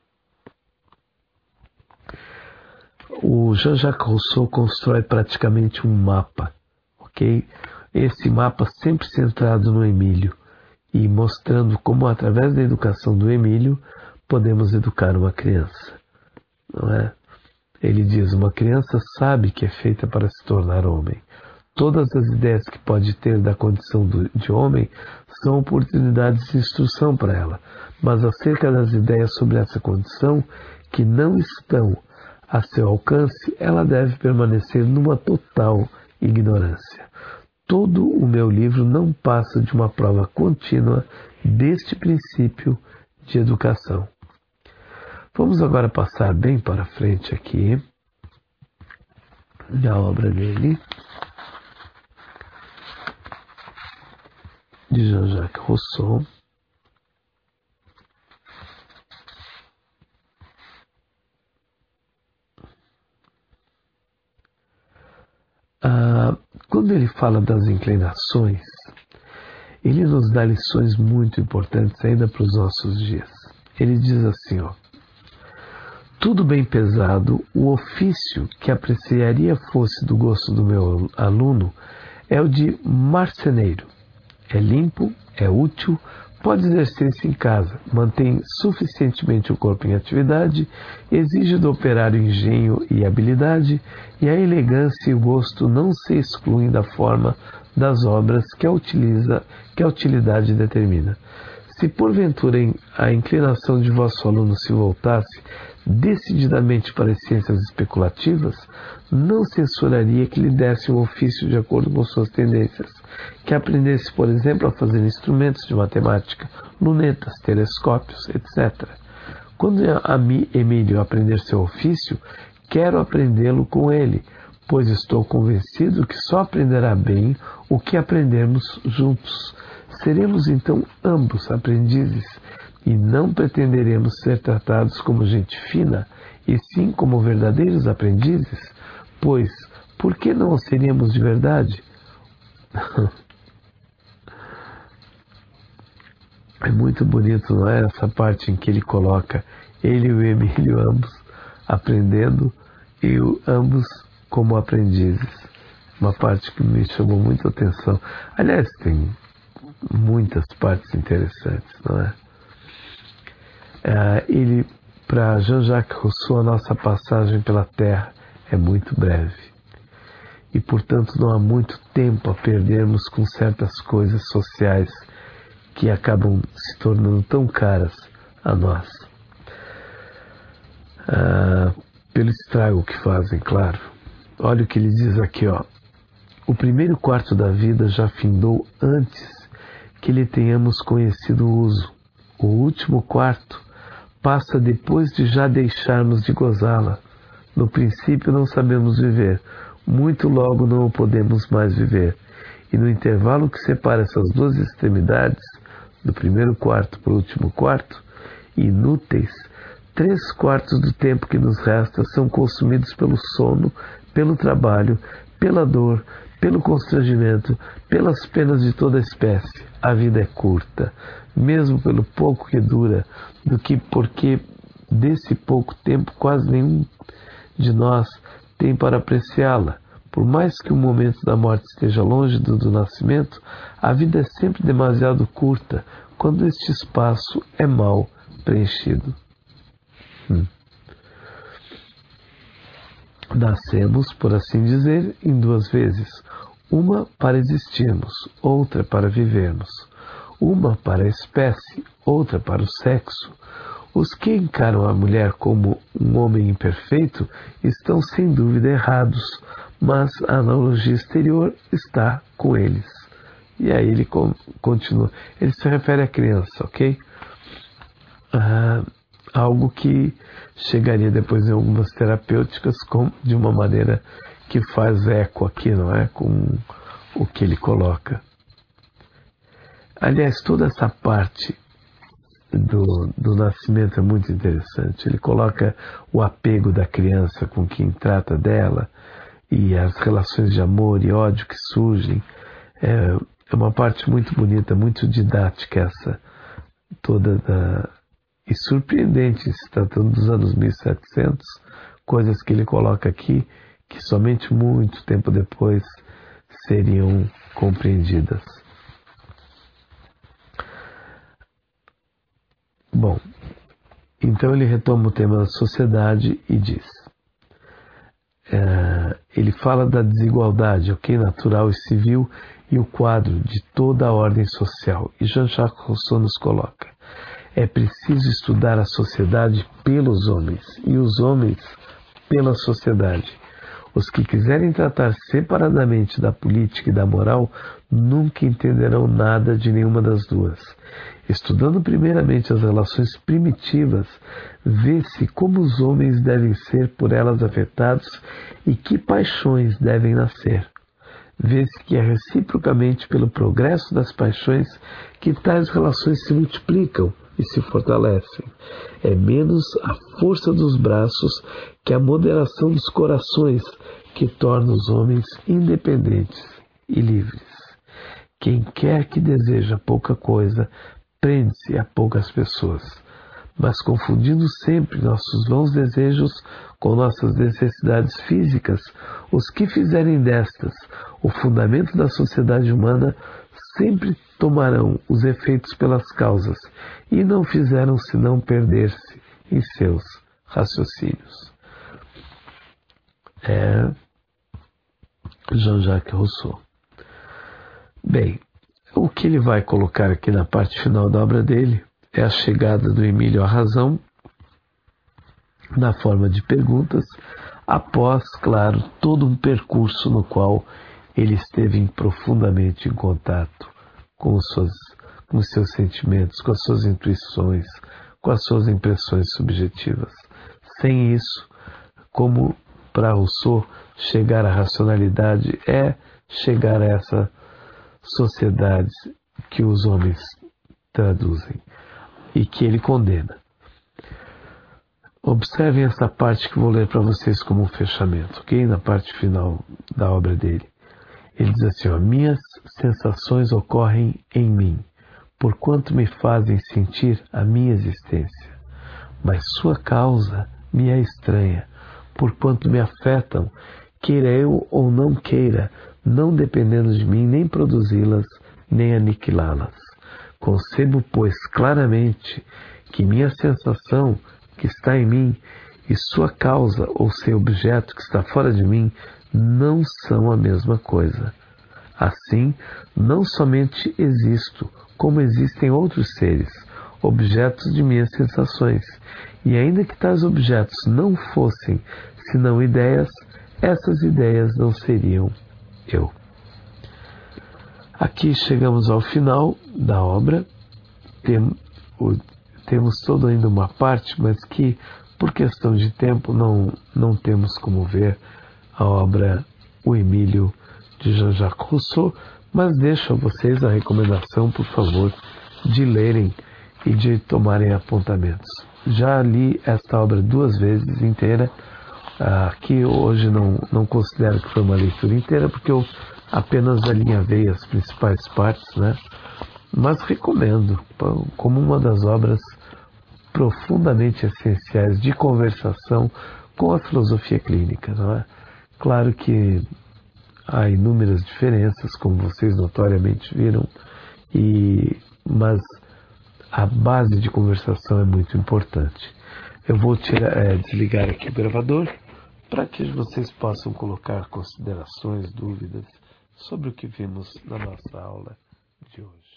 O Jean-Jacques Rousseau constrói praticamente um mapa, ok? Esse mapa sempre centrado no Emílio e mostrando como, através da educação do Emílio, podemos educar uma criança, não é? Ele diz, uma criança sabe que é feita para se tornar homem. Todas as ideias que pode ter da condição do, de homem são oportunidades de instrução para ela, mas acerca das ideias sobre essa condição que não estão a seu alcance, ela deve permanecer numa total ignorância. Todo o meu livro não passa de uma prova contínua deste princípio de educação. Vamos agora passar bem para frente aqui na obra dele, de Jean-Jacques Rousseau. Ah, quando ele fala das inclinações, ele nos dá lições muito importantes ainda para os nossos dias. Ele diz assim, ó, tudo bem pesado, o ofício que apreciaria fosse do gosto do meu aluno é o de marceneiro. É limpo, é útil, pode exercer-se em casa, mantém suficientemente o corpo em atividade, exige do operário engenho e habilidade, e a elegância e o gosto não se excluem da forma das obras que a, utiliza, que a utilidade determina. Se porventura a inclinação de vosso aluno se voltasse decididamente para as ciências especulativas, não censuraria que lhe desse um ofício de acordo com suas tendências, que aprendesse, por exemplo, a fazer instrumentos de matemática, lunetas, telescópios, etcétera. Quando a mim, Emílio, aprender seu ofício, quero aprendê-lo com ele, pois estou convencido que só aprenderá bem o que aprendermos juntos. Seremos então ambos aprendizes, e não pretenderemos ser tratados como gente fina, e sim como verdadeiros aprendizes, pois, por que não seríamos de verdade? É muito bonito, não é? Essa parte em que ele coloca ele e o Emílio ambos aprendendo e o, ambos como aprendizes. Uma parte que me chamou muito a atenção. Aliás, tem muitas partes interessantes, não é? Uh, ele, para Jean-Jacques Rousseau, a nossa passagem pela Terra é muito breve. E, portanto, não há muito tempo a perdermos com certas coisas sociais que acabam se tornando tão caras a nós. Uh, pelo estrago que fazem, claro. Olha o que ele diz aqui, ó. O primeiro quarto da vida já findou antes que lhe tenhamos conhecido o uso. O último quarto passa depois de já deixarmos de gozá-la. No princípio não sabemos viver, muito logo não o podemos mais viver. E no intervalo que separa essas duas extremidades, do primeiro quarto para o último quarto, inúteis, Três quartos do tempo que nos resta são consumidos pelo sono, pelo trabalho, pela dor, pelo constrangimento, pelas penas de toda espécie. A vida é curta, mesmo pelo pouco que dura, do que porque desse pouco tempo quase nenhum de nós tem para apreciá-la. Por mais que o momento da morte esteja longe do, do nascimento, a vida é sempre demasiado curta quando este espaço é mal preenchido. Hum. Nascemos, por assim dizer, em duas vezes. Uma para existirmos, outra para vivermos. Uma para a espécie, outra para o sexo. Os que encaram a mulher como um homem imperfeito estão sem dúvida errados, mas a analogia exterior está com eles. E aí ele continua. Ele se refere à criança, ok? Ah, algo que chegaria depois em algumas terapêuticas com, de uma maneira que faz eco aqui, não é? Com o que ele coloca. Aliás, toda essa parte do, do nascimento é muito interessante. Ele coloca o apego da criança com quem trata dela e as relações de amor e ódio que surgem. É, é uma parte muito bonita, muito didática essa, toda da, e surpreendente, se tratando dos anos mil e setecentos, coisas que ele coloca aqui que somente muito tempo depois seriam compreendidas. Bom, então ele retoma o tema da sociedade e diz, é, ele fala da desigualdade, ok, natural e civil, e o quadro de toda a ordem social. E Jean-Jacques Rousseau nos coloca, é preciso estudar a sociedade pelos homens, e os homens pela sociedade. Os que quiserem tratar separadamente da política e da moral nunca entenderão nada de nenhuma das duas. Estudando primeiramente as relações primitivas, vê-se como os homens devem ser por elas afetados e que paixões devem nascer. Vê-se que é reciprocamente pelo progresso das paixões que tais relações se multiplicam e se fortalecem. É menos a força dos braços que a moderação dos corações que torna os homens independentes e livres. Quem quer que deseja pouca coisa, prende-se a poucas pessoas. Mas confundindo sempre nossos vãos desejos com nossas necessidades físicas, os que fizerem destas o fundamento da sociedade humana sempre tomarão os efeitos pelas causas e não fizeram senão perder-se em seus raciocínios. É Jean-Jacques Rousseau. Bem, o que ele vai colocar aqui na parte final da obra dele é a chegada do Emílio à razão, na forma de perguntas, após, claro, todo um percurso no qual ele esteve profundamente em contato com os, seus, com os seus sentimentos, com as suas intuições, com as suas impressões subjetivas. Sem isso, como para Rousseau, chegar à racionalidade é chegar a essa sociedade que os homens traduzem e que ele condena. Observem essa parte que vou ler para vocês como um fechamento, ok? Na parte final da obra dele. Ele diz assim, ó, minhas sensações ocorrem em mim, porquanto me fazem sentir a minha existência. Mas sua causa me é estranha, porquanto me afetam, queira eu ou não queira, não dependendo de mim nem produzi-las, nem aniquilá-las. Concebo, pois, claramente que minha sensação, que está em mim, e sua causa ou seu objeto, que está fora de mim, não são a mesma coisa. Assim, não somente existo, como existem outros seres, objetos de minhas sensações, e ainda que tais objetos não fossem senão ideias, essas ideias não seriam eu. Aqui chegamos ao final da obra. Tem, o, temos toda ainda uma parte, mas que, por questão de tempo, não, não temos como ver a obra O Emílio, de Jean-Jacques Rousseau, mas deixo a vocês a recomendação, por favor, de lerem e de tomarem apontamentos. já li esta obra duas vezes inteira. Aqui hoje não, não considero que foi uma leitura inteira, porque eu apenas alinhavei as principais partes, né? Mas recomendo como uma das obras profundamente essenciais de conversação com a filosofia clínica, não é? Claro que há inúmeras diferenças, como vocês notoriamente viram, e, mas a base de conversação é muito importante. Eu vou tirar, é, desligar aqui o gravador para que vocês possam colocar considerações, dúvidas sobre o que vimos na nossa aula de hoje.